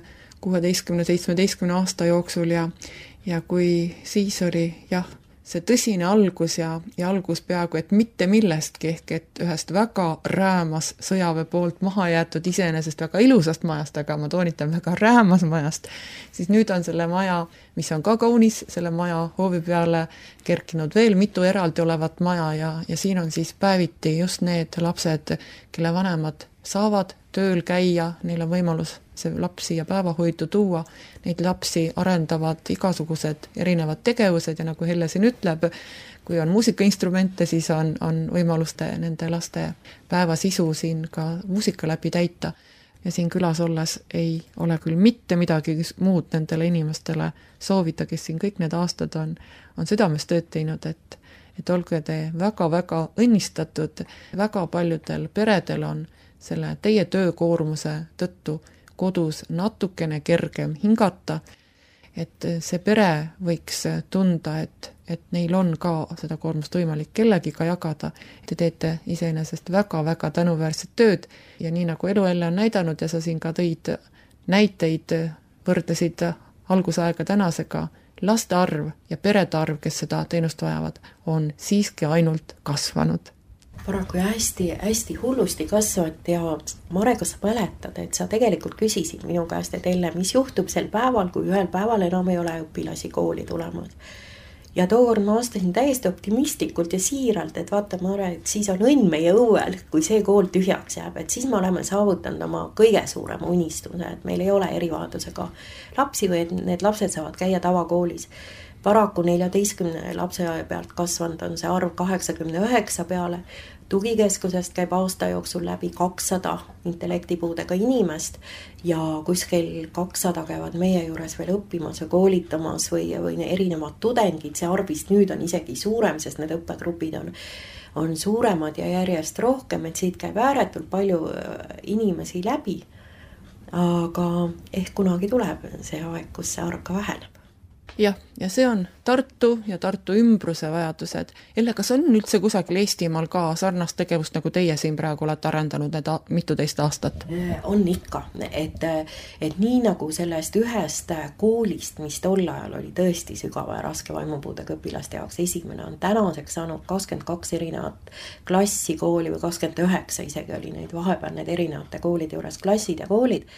16-17 aasta jooksul ja kui siis oli see tõsine algus ja algus peaaegu, et mitte millestki, ehk et ühest väga räämas sõjaväe poolt maha jäetud iseenesest väga ilusast majast, aga ma toonitan väga räämas majast, siis nüüd on selle maja, mis on ka kaunis, selle maja hoovi peale kerkinud veel mitu eraldi olevat maja ja siin on siis päeviti just need lapsed, kelle vanemad saavad tööl käia, neil on võimalus see lapsi ja päevahoidu tuua, neid lapsi arendavad igasugused erinevad tegevused ja nagu Helle siin ütleb, kui on muusikainstrumente, siis on võimalus nende laste päevasisu siin ka muusika läbi täita. Ja siin külas olles ei ole küll mitte midagi muud nendele inimestele soovita, kes siin kõik need aastad on südames tööd teinud, et olge te väga-väga õnnistatud, väga paljudel peredel on selle teie töökoormuse tõttu kodus natukene kergem hingata, et see pere võiks tunda, et neil on ka seda koormust võimalik kellegiga jagada. Te teete iseenesest väga-väga tänuväärset tööd ja nii nagu elu jälle on näidanud ja sa siin ka tõid näiteid, võrdlesid algusaega tänasega, laste arv ja perede arv, kes seda teenust vajavad, on siiski ainult kasvanud. Paraku hästi hullusti kasvanud ja Mare, kas sa mäletad, et sa tegelikult küsisid minu käest, et Elle, mis juhtub sel päeval, kui ühel päeval enam ei ole õpilasi kooli tulemas. Ja tookord ma vastasin täiesti optimistlikult ja siiralt, et vaata Mare, et siis on õnn meie õuel, kui see kool tühjaks jääb, et siis me oleme saavutanud oma kõige suurema unistuse, et meil ei ole erivajadusega lapsi või et need lapsed saavad käia tavakoolis. Paraku 14 lapse pealt kasvanud on see arv 89 peale. Tugikeskusest käib aasta jooksul läbi 200 intellektipuudega inimest ja kuskil 200 käivad meie juures veel õppimas ja koolitamas või erinevad tudengid. See arvist nüüd on isegi suurem, sest need õppegrupid on suuremad ja järjest rohkem, et siit käib ääretult palju inimesi läbi. Aga ehk kunagi tuleb see aeg, kus see arv ka väheneb. Jah, ja see on Tartu ja Tartu ümbruse vajadused. Elle, kas on üldse kusagil Eestimaal ka sarnast tegevust, nagu teie siin praegu olete arendanud need mituteist aastat? On ikka, et nii nagu sellest ühest koolist, mis tol ajal oli tõesti sügava ja raske vaimupuudega õpilaste jaoks esimene, on tänaseks saanud 22 erinevat klassi kooli või 29 isegi oli neid vahepeal need erinevate koolide juures klassid ja koolid,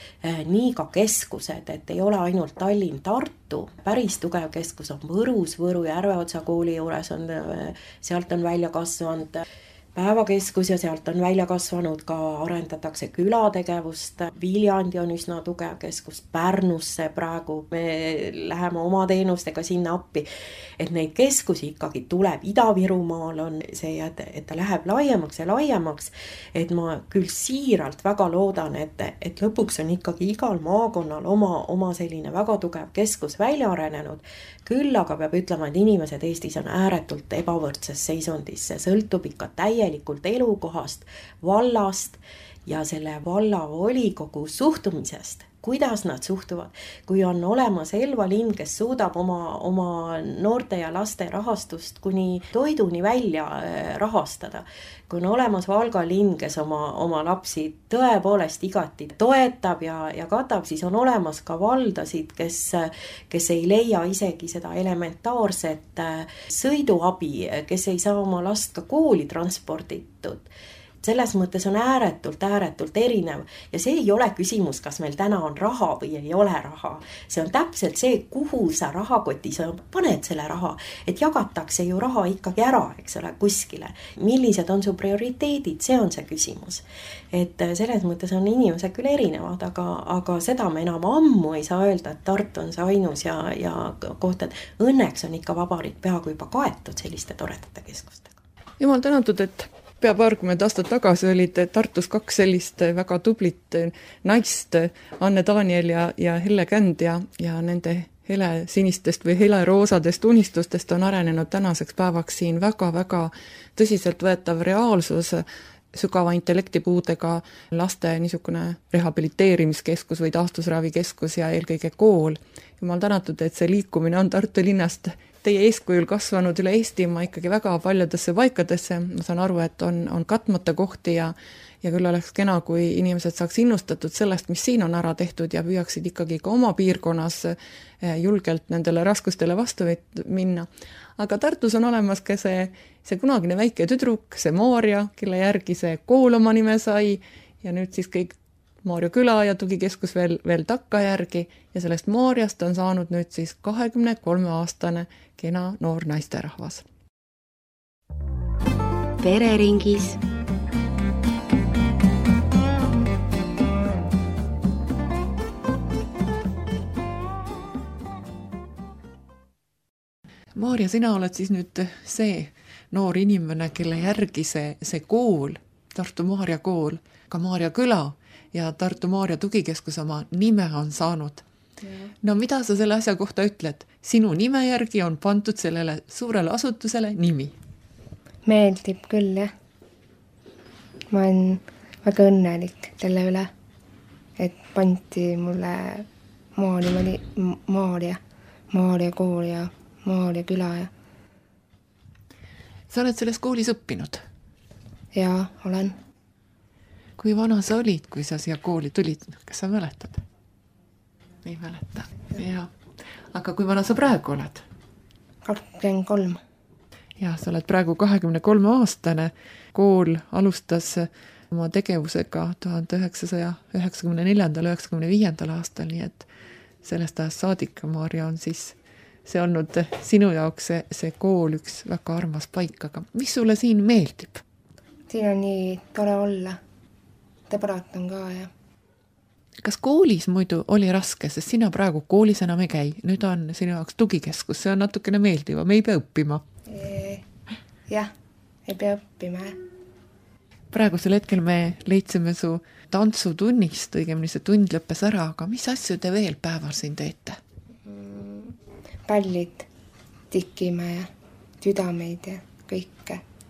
nii ka keskused, et ei ole ainult Tallinn, Tartu, päris tugev keskus on Võrus, Võru ja Järveotsa kooli juures on, sealt on välja kasvanud päevakeskus ja sealt on välja kasvanud ka, arendatakse külategevust, Viljandi on üsna tugev keskus, Pärnusse praegu me läheme oma teenustega sinna appi, et neid keskusi ikkagi tuleb, Ida-Virumaal on see, et ta läheb laiemaks ja laiemaks, et ma küll siiralt väga loodan, et lõpuks on ikkagi igal maakonnal oma selline väga tugev keskus välja arenenud, küll aga peab ütlema, et inimesed Eestis on ääretult ebavõrdses seisundis, see sõltub ikka täielikult elukohast, vallast ja selle valla volikogu suhtumisest, kuidas nad suhtuvad. Kui on olemas Elva linn, kes suudab oma noorte ja laste rahastust kuni toiduni välja rahastada, kui on olemas Valga linn, kes oma lapsi tõepoolest igati toetab ja katab, siis on olemas ka valdasid, kes ei leia isegi seda elementaarset sõiduabi, kes ei saa oma last ka kooli transporditud. Selles mõttes on ääretult erinev ja see ei ole küsimus, kas meil täna on raha või ei ole raha. See on täpselt see, kuhu sa rahakotis paned selle raha, et jagatakse ju raha ikkagi ära, eks ole, kuskile. Millised on su prioriteedid, see on see küsimus. Et selles mõttes on inimesed küll erinevad, aga seda me enam ammu ei saa öelda, et Tartu on see ainus ja koht, et õnneks on ikka vabariik peaaegu juba kaetud selliste toredate keskustega. Jumal tänatud, et pea paarkümmend aastat tagasi olid Tartus 2 sellist väga tublit naist, Anne Daniel ja Helle Känd ja nende hele sinistest või hele roosadest unistustest on arenenud tänaseks päevaks siin väga-väga tõsiseltvõetav reaalsus, sügava intellektipuudega laste niisugune rehabiliteerimiskeskus või taastusravikeskus ja eelkõige kool. Jumal tänatud, et see liikumine on Tartu linnast teie eeskujul kasvanud üle Eestimaa ikkagi väga paljudesse paikadesse. Ma saan aru, et on katmata kohti ja küll oleks kena, kui inimesed saaks innustatud sellest, mis siin on ära tehtud ja püüaksid ikkagi ka oma piirkonnas julgelt nendele raskustele vastu minna. Aga Tartus on olemas ka see kunagine väike tüdruk, see Maarja, kelle järgi see kool oma nime sai ja nüüd siis kõik Maarja küla ja tugikeskus veel takka järgi ja sellest Maarjast on saanud nüüd siis 23-aastane kena noor naisterahvas. Pereringis. Maarja, sina oled siis nüüd see noor inimene, kelle järgi see kool, Tartu Maarja kool, ka Maarja küla ja Tartu Maarja tugikeskus oma nime on saanud. No mida sa selle asja kohta ütled? Sinu nime järgi on pandud sellele suurele asutusele nimi. Meeldib küll, jah. Ma olen väga õnnelik selle üle, et panti mulle Maarja kool ja Maarja küla. Sa oled selles koolis õppinud? Jaa, olen. Kui vana sa olid, kui sa siia kooli tulid? Kas sa mäletad? Ei mäleta. Ja. Aga kui vana sa praegu oled? 23. Ja, sa oled praegu 23-aastane. Kool alustas oma tegevusega 1994-95 aastal, nii et sellest ajast saadik, Maarja, on siis see olnud sinu jaoks see kool üks väga armas paik, aga mis sulle siin meeldib? Siin on nii tore olla. Sõbrad on ka, ja. Kas koolis muidu oli raske, sest sina praegu koolis enam ei käi, nüüd on sinu jaoks tugikeskus, see on natukene meeldiva, me ei pea õppima. Jah, ei pea õppima. Praegusel hetkel me leidsime su tantsutunnist, õigemini see tund lõppes ära, aga mis asju te veel päeval siin teete? Pallid tikime ja südameid ja kõike.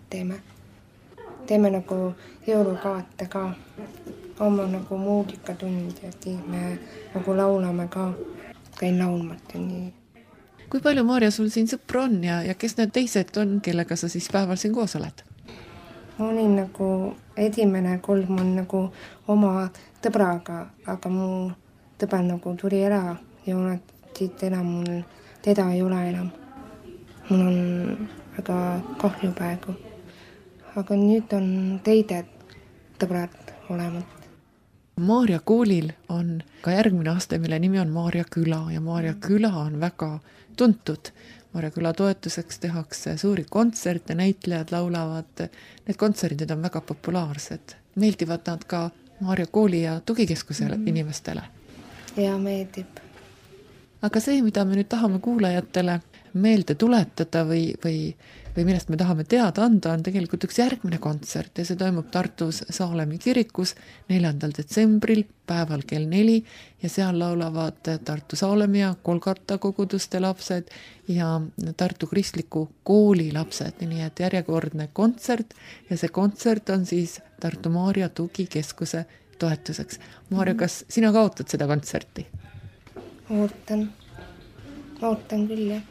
teeme. Teeme nagu jõulukaate ka, oma nagu muusikatund ja siis me nagu laulame ka, käin laulmat ja nii. Kui palju, Maarja, sul siin sõpru on ja kes need teised on, kellega sa siis päeval siin koos oled? Ma olin nagu esimene kolm on nagu oma tõbraga, aga mu tõber nagu tuli ära ja siit enam mul teda ei ole enam. Mul on väga kahju praegu. Aga nüüd on teised tõbrad olemas. Maarja koolil on ka järgmine aste, mille nimi on Maarja küla ja Maarja küla on väga tuntud. Maarja küla toetuseks tehakse suuri kontserte, näitlejad laulavad. Need kontserdid on väga populaarsed. Meeldivad nad ka Maarja kooli ja tugikeskuse inimestele? Ja meeldib. Aga see, mida me nüüd tahame kuulajatele meelde tuletada või millest me tahame teada anda, on tegelikult üks järgmine kontsert ja see toimub Tartus Saalemi kirikus 4. detsembril päeval kell 4 ja seal laulavad Tartu Saalemi ja Kolgata koguduste lapsed ja Tartu Kristliku kooli lapsed, nii et järjekordne kontsert ja see kontsert on siis Tartu Maarja tugikeskuse toetuseks. Maarja, kas sina ka ootad seda kontserti? Ootan küll, jah.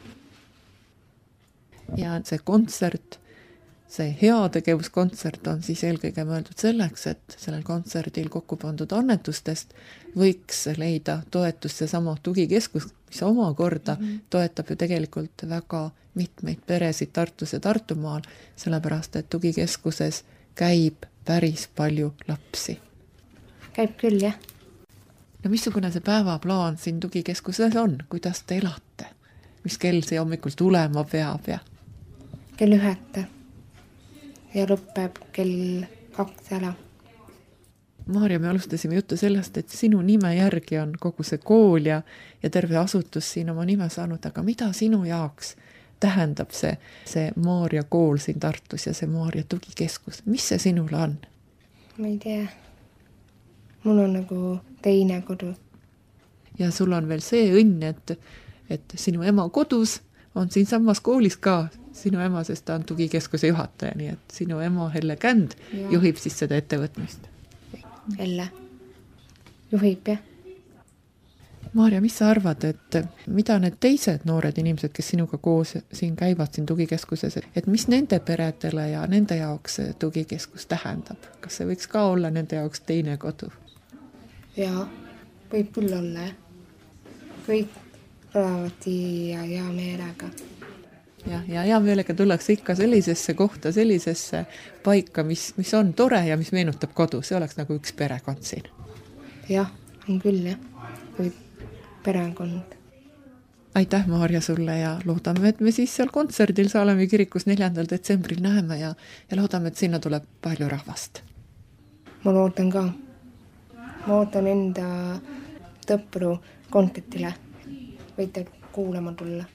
Ja see kontsert, see heategevuskontsert on siis eelkõige mõeldud selleks, et sellel kontserdil kokku pandud annetustest võiks leida toetust seesama tugikeskus, mis omakorda toetab ju tegelikult väga mitmeid peresid Tartus ja Tartumaal, sellepärast et tugikeskuses käib päris palju lapsi. Käib küll, jah. No missugune see päevaplaan siin tugikeskuses on? Kuidas te elate? Mis kell see hommikul tulema peab? Kell 9 ja lõpeb kell 2 ära. Maarja, me alustasime juttu sellest, et sinu nime järgi on kogu see kool ja terve asutus siin oma nime saanud, aga mida sinu jaoks tähendab see Maarja kool siin Tartus ja see Maarja tugikeskus? Mis see sinule on? Ma ei tea. Mul on nagu teine kodu. Ja sul on veel see õnn, et sinu ema kodus on siin samas koolis ka sinu ema, sest ta on tugikeskuse juhataja, nii et sinu ema Helle Känd juhib siis seda ettevõtmist. Helle juhib, jah. Maarja, mis sa arvad, et mida need teised noored inimesed, kes sinuga koos siin käivad siin tugikeskuses, et mis nende peredele ja nende jaoks tugikeskus tähendab? Kas see võiks ka olla nende jaoks teine kodu? Jaa, võib küll olla, kõik tulevad siia hea meelega. Ja hea meelega tullakse ikka sellisesse kohta, sellisesse paika, mis on tore ja mis meenutab kodu. See oleks nagu üks perekond siin. Jah, on küll, jah. Või perekond. Aitäh, Maarja, sulle ja loodame, et me siis seal kontserdil Saalemi kirikus 4. detsembril näeme ja loodame, et sinna tuleb palju rahvast. Ma loodan ka. Ma ootan enda tõpru koncertile. Võite kuulama tulla.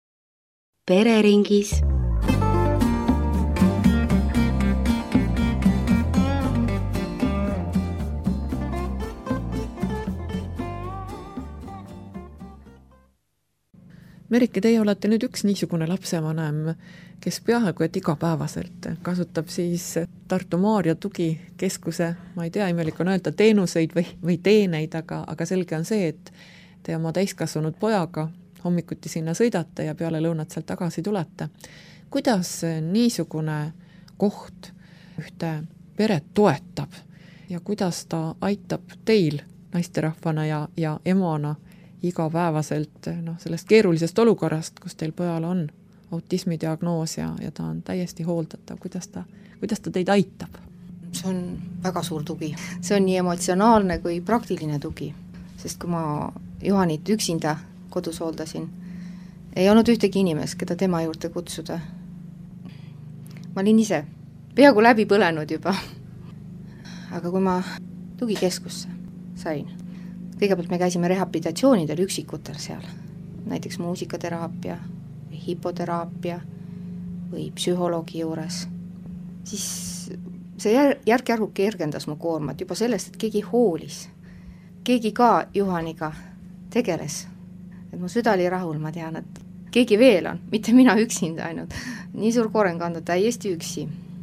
Pereringis. Merike, teie olete nüüd üks niisugune lapsevanem, kes peaaegu et igapäevaselt kasutab siis Tartu Maarja tugikeskuse, ma ei tea, imelik on öelda teenuseid või teeneid, aga selge on see, et te oma täiskasvanud pojaga hommikuti sinna sõidate ja peale lõunat sealt tagasi tulete. Kuidas niisugune koht ühte peret toetab ja kuidas ta aitab teil naisterahvana ja emana igapäevaselt sellest keerulisest olukorrast, kus teil pojal on autismidiagnoos ja ta on täiesti hooldatav, kuidas ta teid aitab? See on väga suur tugi. See on nii emotsionaalne kui praktiline tugi, sest kui ma Juhanit üksinda kodus hooldasin, ei olnud ühtegi inimest, keda tema juurde kutsuda. Ma olin ise peaaegu läbi põlenud juba. Aga kui ma tugikeskusse sain, kõigepealt me käisime rehabilitatsioonidel üksikutel seal, näiteks muusikateraapia või hipoteraapia või psühholoogi juures, siis see järk-järgu kergendas mu koormat juba sellest, et keegi hoolis, keegi ka Juhaniga tegeles. Et mu süda oli rahul, ma tean, et keegi veel on, mitte mina üksinda ainult. Nii suur koorem kanda täiesti üksi.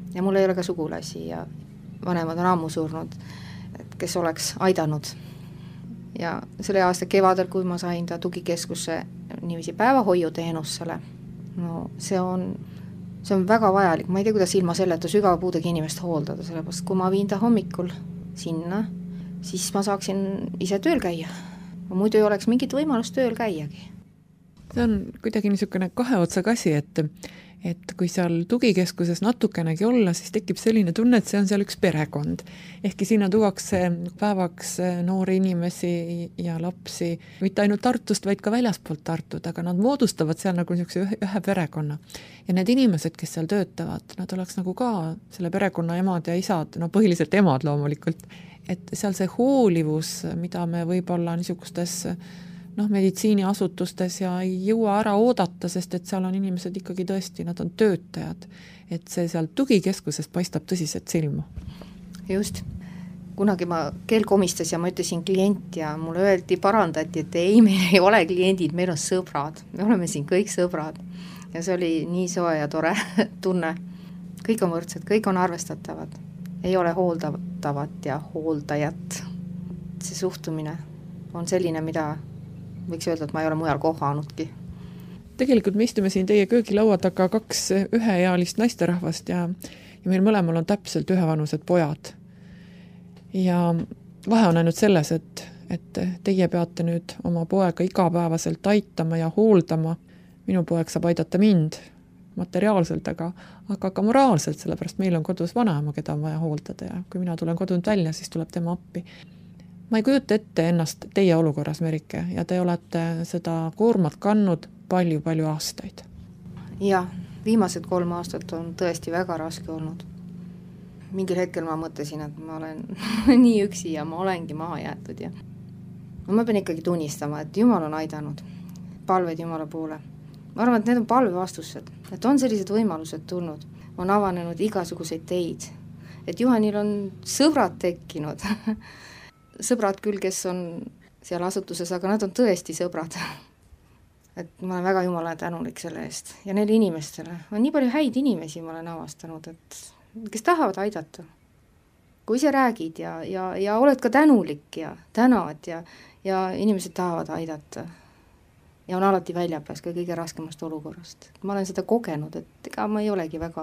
ja mul ei ole ka sugulasi ja vanemad on ammu surnud, et kes oleks aidanud. Ja selle aasta kevadel, kui ma sain ta tugikeskusse niiviisi päevahoiuteenussele, no see on väga vajalik, ma ei tea, kuidas ilma selleta sügava puudega inimest hooldada, sellepärast kui ma viin ta hommikul sinna, siis ma saaksin ise tööl käia. Muidu ei oleks mingit võimalust tööl käiagi. See on kuidagi niisugune kahe otsaga asi, et kui seal tugikeskuses natukenegi olla, siis tekib selline tunne, et see on seal üks perekond. Ehkki sinna tuuakse päevaks noori inimesi ja lapsi, mitte ainult Tartust, vaid ka väljaspoolt Tartut, aga nad moodustavad seal nagu ühe perekonna. Ja need inimesed, kes seal töötavad, nad oleks nagu ka selle perekonna emad ja isad, no põhiliselt emad loomulikult, et seal see hoolivus, mida me võib-olla niisugustes meditsiiniasutustes ja ei jõua ära oodata, sest et seal on inimesed ikkagi tõesti, nad on töötajad, et see seal tugikeskuses paistab tõsiselt silma. Just. Kunagi ma keel komistas ja ma ütlesin klient ja mulle öeldi, parandati, et ei, meil ei ole kliendid, meil on sõbrad. Me oleme siin kõik sõbrad. Ja see oli nii soe ja tore tunne. Kõik on võrdsed, kõik on arvestatavad. Ei ole hooldavat ja hooldajat. See suhtumine on selline, mida võiks öelda, et ma ei ole mujal kohanudki. Tegelikult me istume siin teie köögilaua taga 2 üheealist naisterahvast ja meil mõlemal on täpselt ühevanused pojad. Ja vahe on ainult selles, et teie peate nüüd oma poega igapäevaselt aitama ja hooldama. Minu poeg saab aidata mind materiaalselt, aga ka moraalselt, sellepärast meil on kodus vanaema, keda on vaja hooldada ja kui mina tulen kodunt välja, siis tuleb tema appi. Ma ei kujuta ette ennast teie olukorras, Merike, ja te olete seda koormat kannud palju aastaid. Ja, viimased 3 aastat on tõesti väga raske olnud. Mingil hetkel ma mõtlesin, et ma olen nii üksi ja ma olengi maha jäetud. Ja ma pean ikkagi tunnistama, et Jumal on aidanud. Palved Jumala poole. Ma arvan, et need on palvevastused. Et on sellised võimalused tulnud. On avanenud igasuguseid teid. Et Juhanil on sõbrad tekkinud. Sõbrad küll, kes on seal asutuses, aga nad on tõesti sõbrad. Et ma olen väga Jumala tänulik selle eest. Ja neile inimestele. On nii palju häid inimesi ma olen avastanud, et kes tahavad aidata. Kui sa räägid ja oled ka tänulik ja tänad ja inimesed tahavad aidata. Ja on alati väljapääs ka kõige raskemast olukorrast. Ma olen seda kogenud, et ega ma ei olegi väga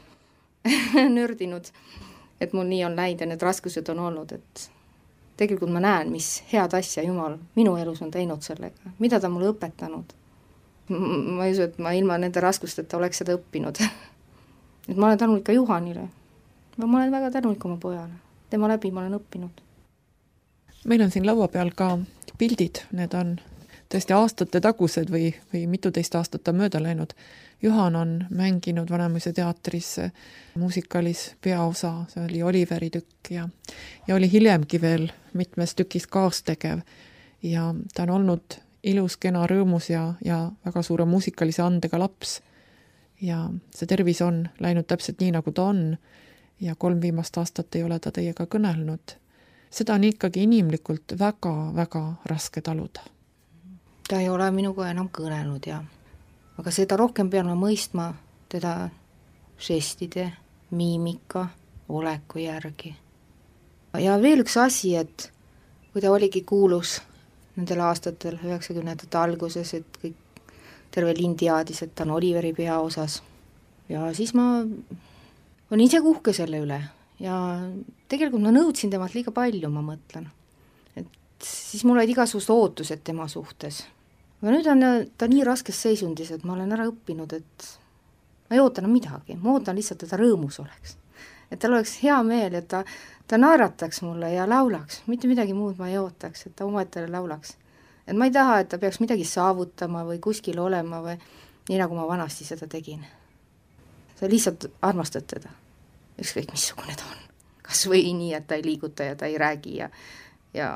nördinud, et mul nii on läinud ja need raskused on olnud, et tegelikult ma näen, mis head asja Jumal minu elus on teinud sellega, mida ta mulle õpetanud. Ma ei usu, et ma ilma nende raskusteta oleks seda õppinud. Et ma olen tänulik ka Juhanile. Ma olen väga tänulik oma pojale. Tema läbi ma olen õppinud. Meil on siin laua peal ka pildid, need on tõesti aastate tagused või mituteist aastat on mööda läinud. Juhan on mänginud Vanemuise teatris muusikalis peaosa, see oli Oliveri tükk ja oli hiljemgi veel mitmes tükis kaastegev ja ta on olnud ilus, kena, rõõmus ja väga suure muusikalise andega laps ja see tervis on läinud täpselt nii, nagu ta on ja 3 viimast aastat ei ole ta teiega kõnelnud. Seda on ikkagi inimlikult väga raske taluda. Ta ei ole minuga enam kõnelnud ja aga seda rohkem pean ma mõistma teda žestide, miimika, oleku järgi. Ja veel üks asi, et kui ta oligi kuulus nendel aastatel 90ndate alguses, et kõik terve linn teadis, et ta on Oliveri peaosas. Ja siis ma olin ise uhke selle üle ja tegelikult ma nõudsin temalt liiga palju, ma mõtlen. Et siis mul olid igasugused ootused tema suhtes. Aga nüüd on ta nii raskes seisundis, et ma olen ära õppinud, et ma ei oota enam midagi, ma ootan lihtsalt, et ta rõõmus oleks. Et tal oleks hea meel, et ta naerataks mulle ja laulaks, mitte midagi muud ma ei ootaks, et ta omaetele laulaks. Et ma ei taha, et ta peaks midagi saavutama või kuskil olema või nii nagu ma vanasti seda tegin. Sa lihtsalt armastad teda, ükskõik missugune ta on. Kas või nii, et ta ei liiguta ja ta ei räägi ja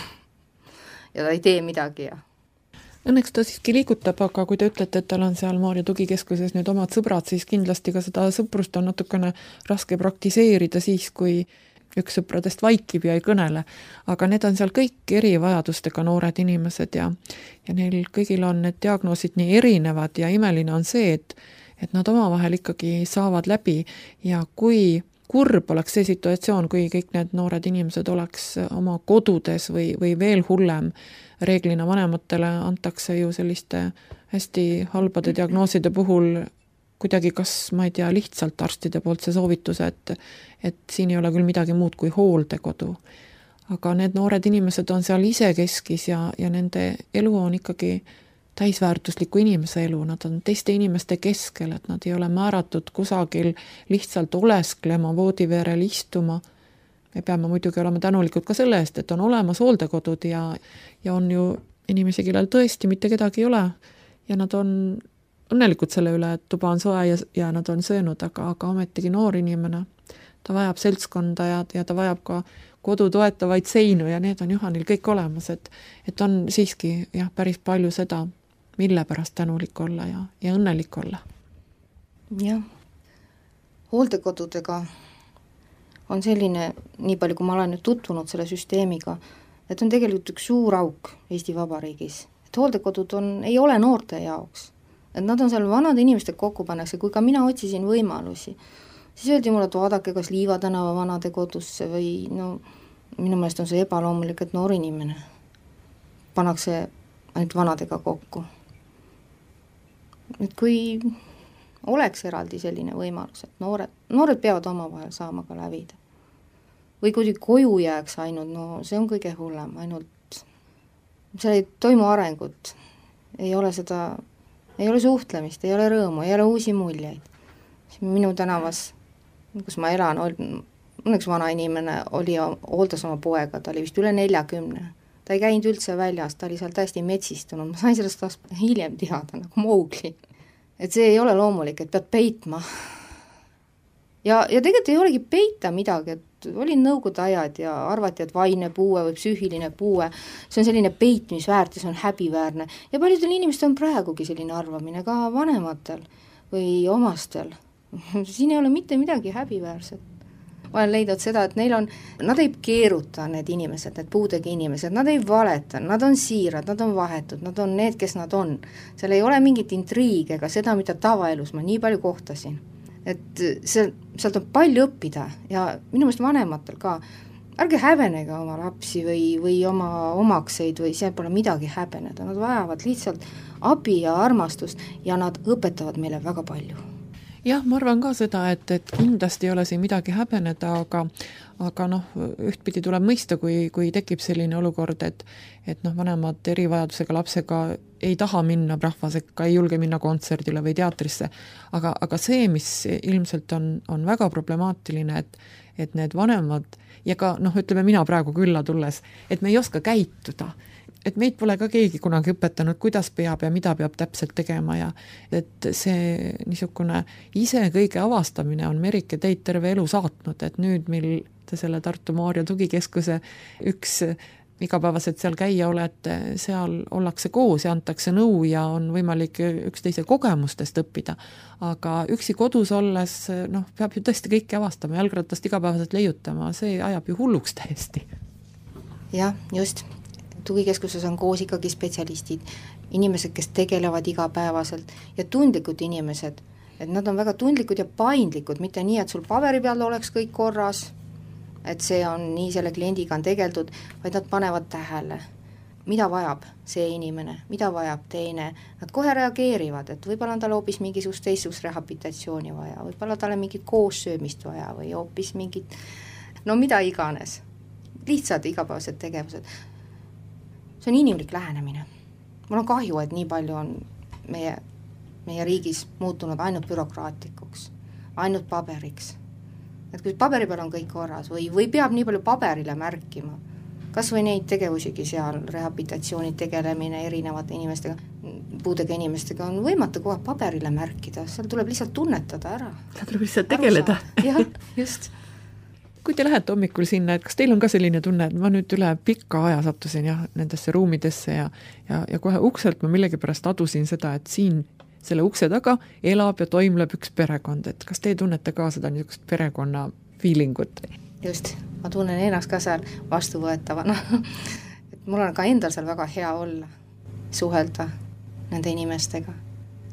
ta ei tee midagi ja Õnneks ta siiski liigutab, aga kui te ütlete, et tal on seal Maarja tugikeskuses nüüd omad sõbrad, siis kindlasti ka seda sõprust on natukene raske praktiseerida siis, kui üks sõpradest vaikib ja ei kõnele. Aga need on seal kõik erivajadustega noored inimesed ja neil kõigil on need diagnoosid nii erinevad ja imeline on see, et nad omavahel ikkagi saavad läbi ja kui kurb oleks see situatsioon, kui kõik need noored inimesed oleks oma kodudes või veel hullem, reeglina vanematele antakse ju selliste hästi halbade diagnooside puhul kuidagi kas, ma ei tea, lihtsalt arstide poolt see soovitus, et siin ei ole küll midagi muud kui hooldekodu. Aga need noored inimesed on seal ise keskis ja nende elu on ikkagi täisväärtusliku inimese elu, nad on teiste inimeste keskel, et nad ei ole määratud kusagil lihtsalt olesklema, voodiveerel istuma. Me peame muidugi olema tänulikud ka selle eest, et on olemas hooldekodud ja on ju inimesi, kellel tõesti mitte kedagi ei ole ja nad on õnnelikud selle üle, et tuba on soe ja nad on söönud, aga ometigi noor inimene, ta vajab seltskonda ja ta vajab ka kodu toetavaid seinu ja need on Juhanil kõik olemas, et on siiski jah, päris palju seda, mille pärast tänulik olla ja õnnelik olla. Jah, hooldekodudega on selline, nii palju kui ma olen nüüd tutvunud selle süsteemiga, et on tegelikult üks suur auk Eesti Vabariigis. Et hooldekodud ei ole noorte jaoks. Et nad on seal vanade inimeste kokku pannakse, kui ka mina otsisin võimalusi. Siis öeldi mulle, et vaadake kas Liiva tänava vanade kodusse või minu meelest on see ebaloomulik, et noor inimene pannakse ainult vanadega kokku. Et kui oleks eraldi selline võimalus, et noored peavad omavahel saama ka lävida. Või kui koju jääks ainult, see on kõige hullem, ainult seal ei toimu arengut, ei ole suhtlemist, ei ole rõõmu, ei ole uusi muljeid. Minu tänavas, kus ma elan, õnneks vana inimene hooldas oma poega, ta oli vist üle 40. Ta ei käinud üldse väljas, ta oli seal täiesti metsistunud, ma sain sellest hiljem teada, nagu Mowgli. Et see ei ole loomulik, et pead peitma. Ja tegelikult ei olegi peita midagi, et olid nõukogude ajad ja arvati, et vaine puue või psüühiline puue, see on selline peitmisväärt ja see on häbiväärne. Ja paljudel inimestel on praegugi selline arvamine, ka vanematel või omastel. Siin ei ole mitte midagi häbiväärset. Ma olen leidnud seda, et nad ei keeruta need inimesed, need puudega inimesed, nad ei valeta, nad on siirad, nad on vahetud, nad on need, kes nad on. Seal ei ole mingit intriig ega seda, mida tavaelus ma nii palju kohtasin. Et sealt on palju õppida ja minu meelest vanematel ka. Ärge häbenege oma lapsi või oma omakseid või see pole midagi häbeneda. Nad vajavad lihtsalt abi ja armastust ja nad õpetavad meile väga palju. Jah, ma arvan ka seda, et kindlasti ei ole siin midagi häbeneda, aga ühtpidi tuleb mõista, kui tekib selline olukord, et vanemad erivajadusega lapsega ei taha minna rahva sekka, ei julge minna kontserdile või teatrisse, aga see, mis ilmselt on väga problemaatiline, et need vanemad ja ka, ütleme mina praegu külla tulles, et me ei oska käituda, et meid pole ka keegi kunagi õpetanud, kuidas peab ja mida peab täpselt tegema ja et see niisugune ise kõige avastamine on Merike teid terve elu saatnud, et nüüd, mil te selle Tartu Maarja tugikeskuse üks igapäevaselt seal käia olete, seal ollakse koos ja antakse nõu ja on võimalik üksteise kogemustest õppida, aga üksi kodus olles peab ju tõesti kõike avastama, jalgratast igapäevaselt leiutama, see ajab ju hulluks täiesti. Jah, just. Tugikeskuses on koos ikkagi spetsialistid, inimesed, kes tegelevad igapäevaselt ja tundlikud inimesed, et nad on väga tundlikud ja paindlikud, mitte nii, et sul paberi peal oleks kõik korras, et see on nii, selle kliendiga on tegeldud, vaid nad panevad tähele, mida vajab see inimene, mida vajab teine, nad kohe reageerivad, et võib-olla on tal hoopis mingisugust teistsugust rehabilitatsiooni vaja, võib-olla tal on mingit koossöömist vaja või hoopis mingit, mida iganes, lihtsalt igapäevased tegevused. See on inimlik lähenemine. Mul on kahju, et nii palju on meie riigis muutunud ainult bürokraatlikuks, ainult paberiks. Et kui paberi peal on kõik korras või peab nii palju paberile märkima, kas või neid tegevusigi seal, rehabilitatsioonid, tegelemine erinevate inimestega, puudega inimestega on võimatu kohe paberile märkida, seal tuleb lihtsalt tunnetada ära. Seal tuleb lihtsalt tegeleda. Jah, just. Kui te lähete hommikul sinna, et kas teil on ka selline tunne, et ma nüüd üle pikka aja sattusin nendesse ruumidesse ja kohe ukselt ma millegipärast adusin seda, et siin selle ukse taga elab ja toimleb üks perekond, et kas te tunnete ka seda niisugust perekonna feelingut? Just, ma tunnen ennast ka seal vastuvõetavana. Mul on ka endal seal väga hea olla, suhelda nende inimestega.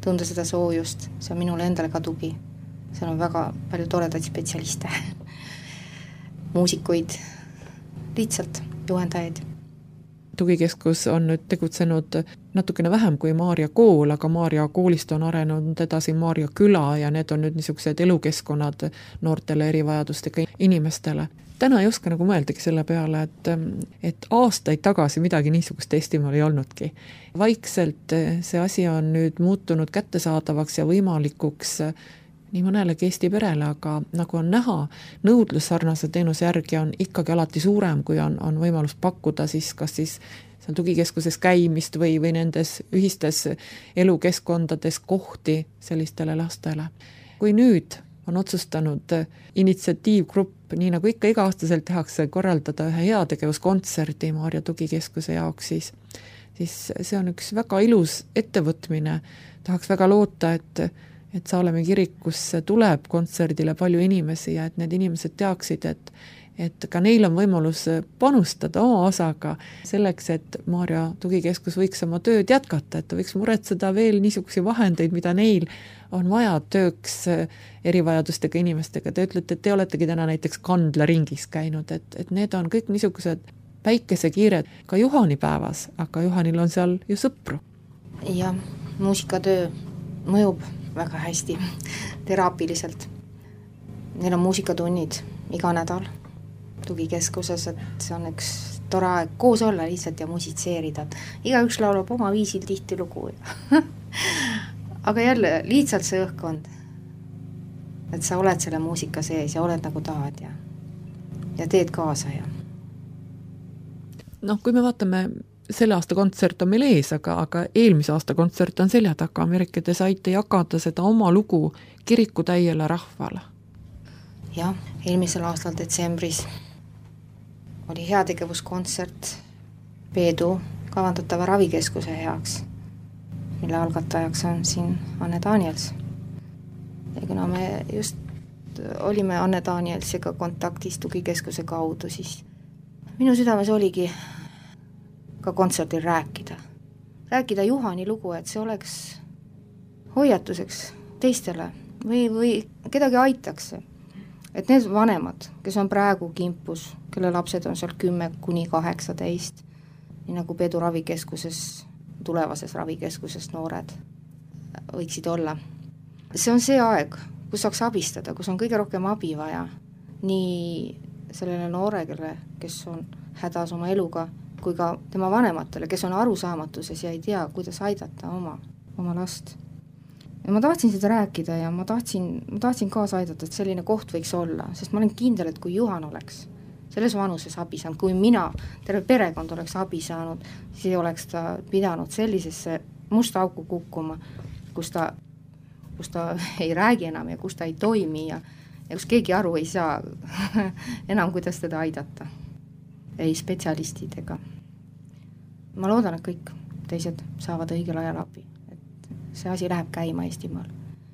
tunda seda soojust, see on minule endale ka tugi. Seal on väga palju toredaid spetsialiste, muusikuid, lihtsalt juhendajaid. Tugikeskus on nüüd tegutsenud natukene vähem kui Maarja kool, aga Maarja koolist on arenenud edasi Maarja küla ja need on nüüd niisugused elukeskkonnad noortele erivajadustega inimestele. Täna ei oska nagu mõeldagi selle peale, et aastaid tagasi midagi niisugust Eestimaal ei olnudki. Vaikselt see asi on nüüd muutunud kättesaadavaks ja võimalikuks nii mõnelegi Eesti perele, aga nagu on näha, nõudlus sarnase teenuse järgi on ikkagi alati suurem, kui on võimalus pakkuda siis kas siis seal tugikeskuses käimist või nendes ühistes elukeskkondades kohti sellistele lastele. Kui nüüd on otsustanud initsiatiivgrupp, nii nagu ikka iga-aastaselt tehakse, korraldada ühe heategevuskontserdi Maarja tugikeskuse jaoks, siis see on üks väga ilus ettevõtmine. Tahaks väga loota, et Saalemma kirikusse tuleb kontserdile palju inimesi ja et need inimesed teaksid, et ka neil on võimalus panustada oma osaga selleks, et Maarja tugikeskus võiks oma tööd jätkata, et ta võiks muretseda veel niisugusi vahendeid, mida neil on vaja tööks erivajadustega inimestega. Te ütlete, et te oletegi täna näiteks kandlaringis käinud, et need on kõik niisugused päikesekiired ka juhanipäevas, aga Juhanil on seal ju sõpru. Ja muusikatöö mõjub väga hästi teraapiliselt. Neil on muusikatunnid iga nädal tugikeskuses, et see on üks tore aeg koos olla lihtsalt ja musitseerida. Igaüks laulab oma viisil tihti lugu. Aga jälle lihtsalt see õhkkond, et sa oled selle muusika sees ja oled nagu tahad ja teed kaasa. Kui me vaatame, selle aasta kontsert on meil ees, aga eelmise aasta kontsert on selja taga. Merike, te saite jagada seda oma lugu kiriku täiele rahvale. Jah, eelmisel aastal detsembris oli heategevuskontsert Peedu kavandatava ravikeskuse heaks, mille algatajaks on siin Anne Daniels. Ja kuna me just olime Anne Danielsiga kontaktis tugikeskuse kaudu, siis minu südames oligi ka kontserdil rääkida Juhani lugu, et see oleks hoiatuseks teistele või kedagi aitaks. Et need vanemad, kes on praegu kimpus, kelle lapsed on seal 10–18, nii nagu Peedu ravikeskuses, tulevases ravikeskuses noored võiksid olla. See on see aeg, kus saaks abistada, kus on kõige rohkem abi vaja. Nii sellele nooregele, kes on hädas oma eluga, kui ka tema vanematele, kes on arusaamatuses ja ei tea, kuidas aidata oma last. Ja ma tahtsin seda rääkida ja ma tahtsin kaasa aidata, et selline koht võiks olla, sest ma olen kindel, et kui Juhan oleks selles vanuses abi saanud, kui mina, terve perekond oleks abi saanud, siis ei oleks ta pidanud sellisesse musta auku kukkuma, kus ta ei räägi enam ja kus ta ei toimi ja kus keegi aru ei saa enam, kuidas teda aidata. Ei spetsialistid ega. Ma loodan, et kõik teised saavad õigel ajal abi. See asi läheb käima Eestimaal.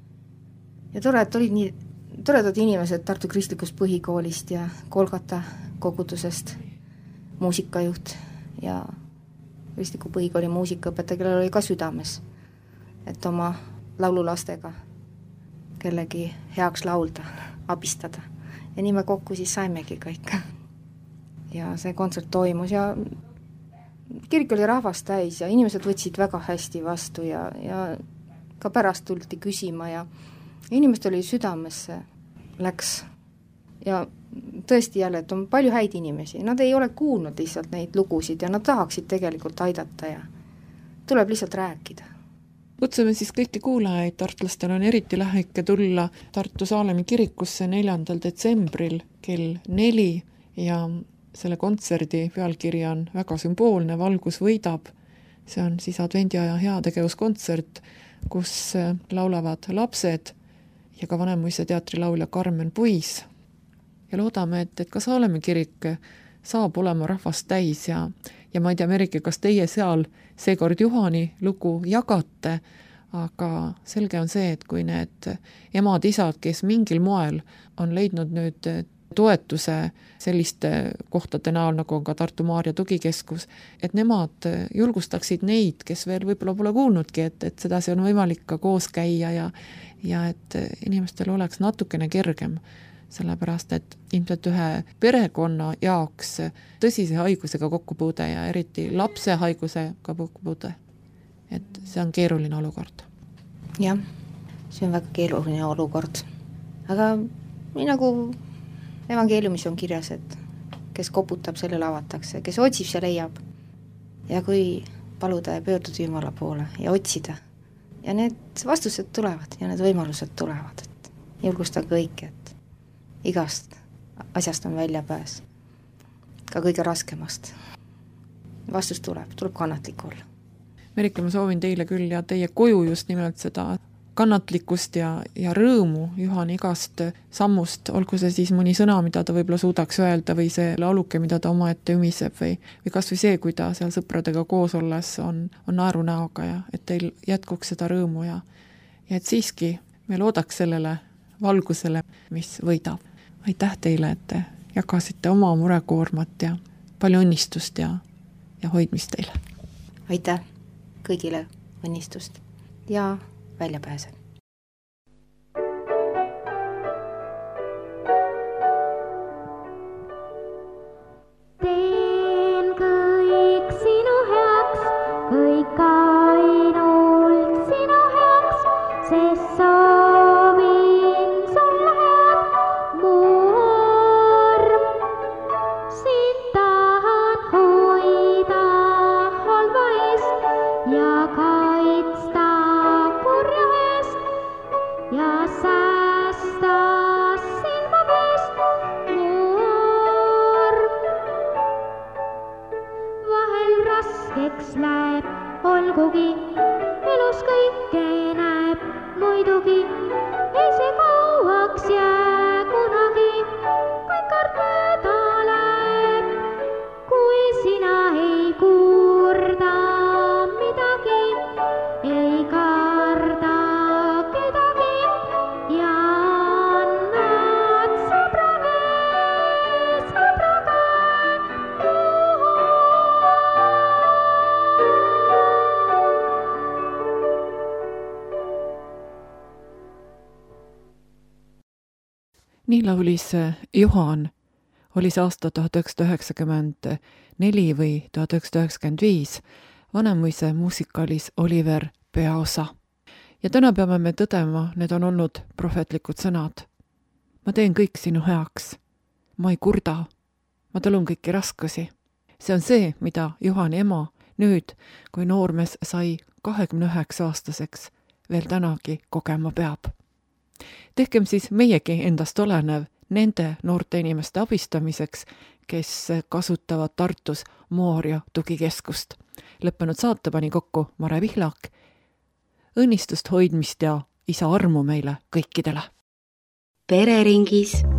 Ja olid nii toredad inimesed Tartu Kristlikust põhikoolist ja Kolgata kogudusest, muusikajuht ja Kristliku põhikooli muusikaõpetaja, kellel oli ka südames, et oma laululastega kellegi heaks laulda, abistada. Ja nii me kokku siis saimegi kõik. Ja see kontsert toimus ja kirik oli rahvast täis ja inimesed võtsid väga hästi vastu ja ka pärast tulti küsima ja inimestel oli südamesse läks. Ja tõesti jälle, et on palju häid inimesi. Nad ei ole kuulnud lihtsalt neid lugusid ja nad tahaksid tegelikult aidata ja tuleb lihtsalt rääkida. Kutsume siis kõiki kuulajaid, tartlastel on eriti läheke tulla Tartu Saalemma kirikusse 4. detsembril kell 4 ja selle kontserdi pealkiri on väga sümboolne, Valgus võidab. See on siis advendiaja heategevuskontsert, kus laulavad lapsed ja ka Vanemuise teatri laulja Karmen Puis. Ja loodame, et ka Saalemma kirik saab olema rahvast täis ja ma ei tea, Merike, kas teie seal seekord Juhani lugu jagate, aga selge on see, et kui need emad-isad, kes mingil moel on leidnud nüüd toetuse selliste kohtade näol, nagu on ka Tartu Maarja tugikeskus, et nemad julgustaksid neid, kes veel võib-olla pole kuulnudki, et sedasi on võimalik ka koos käia ja et inimestel oleks natukene kergem, sellepärast et ilmselt ühe perekonna jaoks tõsise haigusega kokkupuude ja eriti lapse haigusega kokkupuude, et see on keeruline olukord. Jah, see on väga keeruline olukord. Aga nii nagu evangeeliumis on kirjas, et kes koputab, sellele avatakse, kes otsib, see leiab. Ja kui paluda ja pöörduda Jumala poole ja otsida, ja need vastused tulevad ja need võimalused tulevad, et julgustan kõike, et igast asjast on väljapääs, ka kõige raskemast. Vastus tuleb kannatlik olla. Merike, ma soovin teile küll ja teie koju just nimelt seda kannatlikkust ja rõõmu Juhani igast sammust, olgu see siis mõni sõna, mida ta võib-olla suudaks öelda või see lauluke, mida ta omaette ümiseb või kas või see, kui ta seal sõpradega koos olles on naeru näoga ja et teil jätkuks seda rõõmu ja et siiski me loodaks sellele valgusele, mis võidab. Aitäh teile, et te jagasite oma murekoormat ja palju õnnistust ja hoidmist teile. Aitäh kõigile õnnistust ja väljapääse. Teen kõik sinu heaks, kõik ainult sinu heaks, sest soovin sulle head, mu arm. Sind tahan hoida halva eest ja kaitsta kurja eest ja säästa silmavest mu arm. Vahel raskeks läheb, olgugi elus kõike näeb, muidugi ei see kauaks jää kunagi, kõik kord mööda läheb, kui sina ei kurda midagi, ei karda kedagi ja annad sõbraga Nii laulis Juhan, oli see aasta 1994 või 1995, Vanemuise muusikaalis Oliver peaosa. Ja täna peame me tõdema, need on olnud prohvetlikud sõnad. Ma teen kõik sinu heaks. Ma ei kurda. Ma talun kõiki raskusi. See on see, mida Juhani ema nüüd, kui noormees sai 29-aastaseks, veel tänagi kogema peab. Tehkem siis meiegi endast olenev nende noorte inimeste abistamiseks, kes kasutavad Tartus Maarja tugikeskust. Lõppenud saate pani kokku Mare Vihlak. Õnnistust, hoidmist ja isa armu meile kõikidele. Pereringis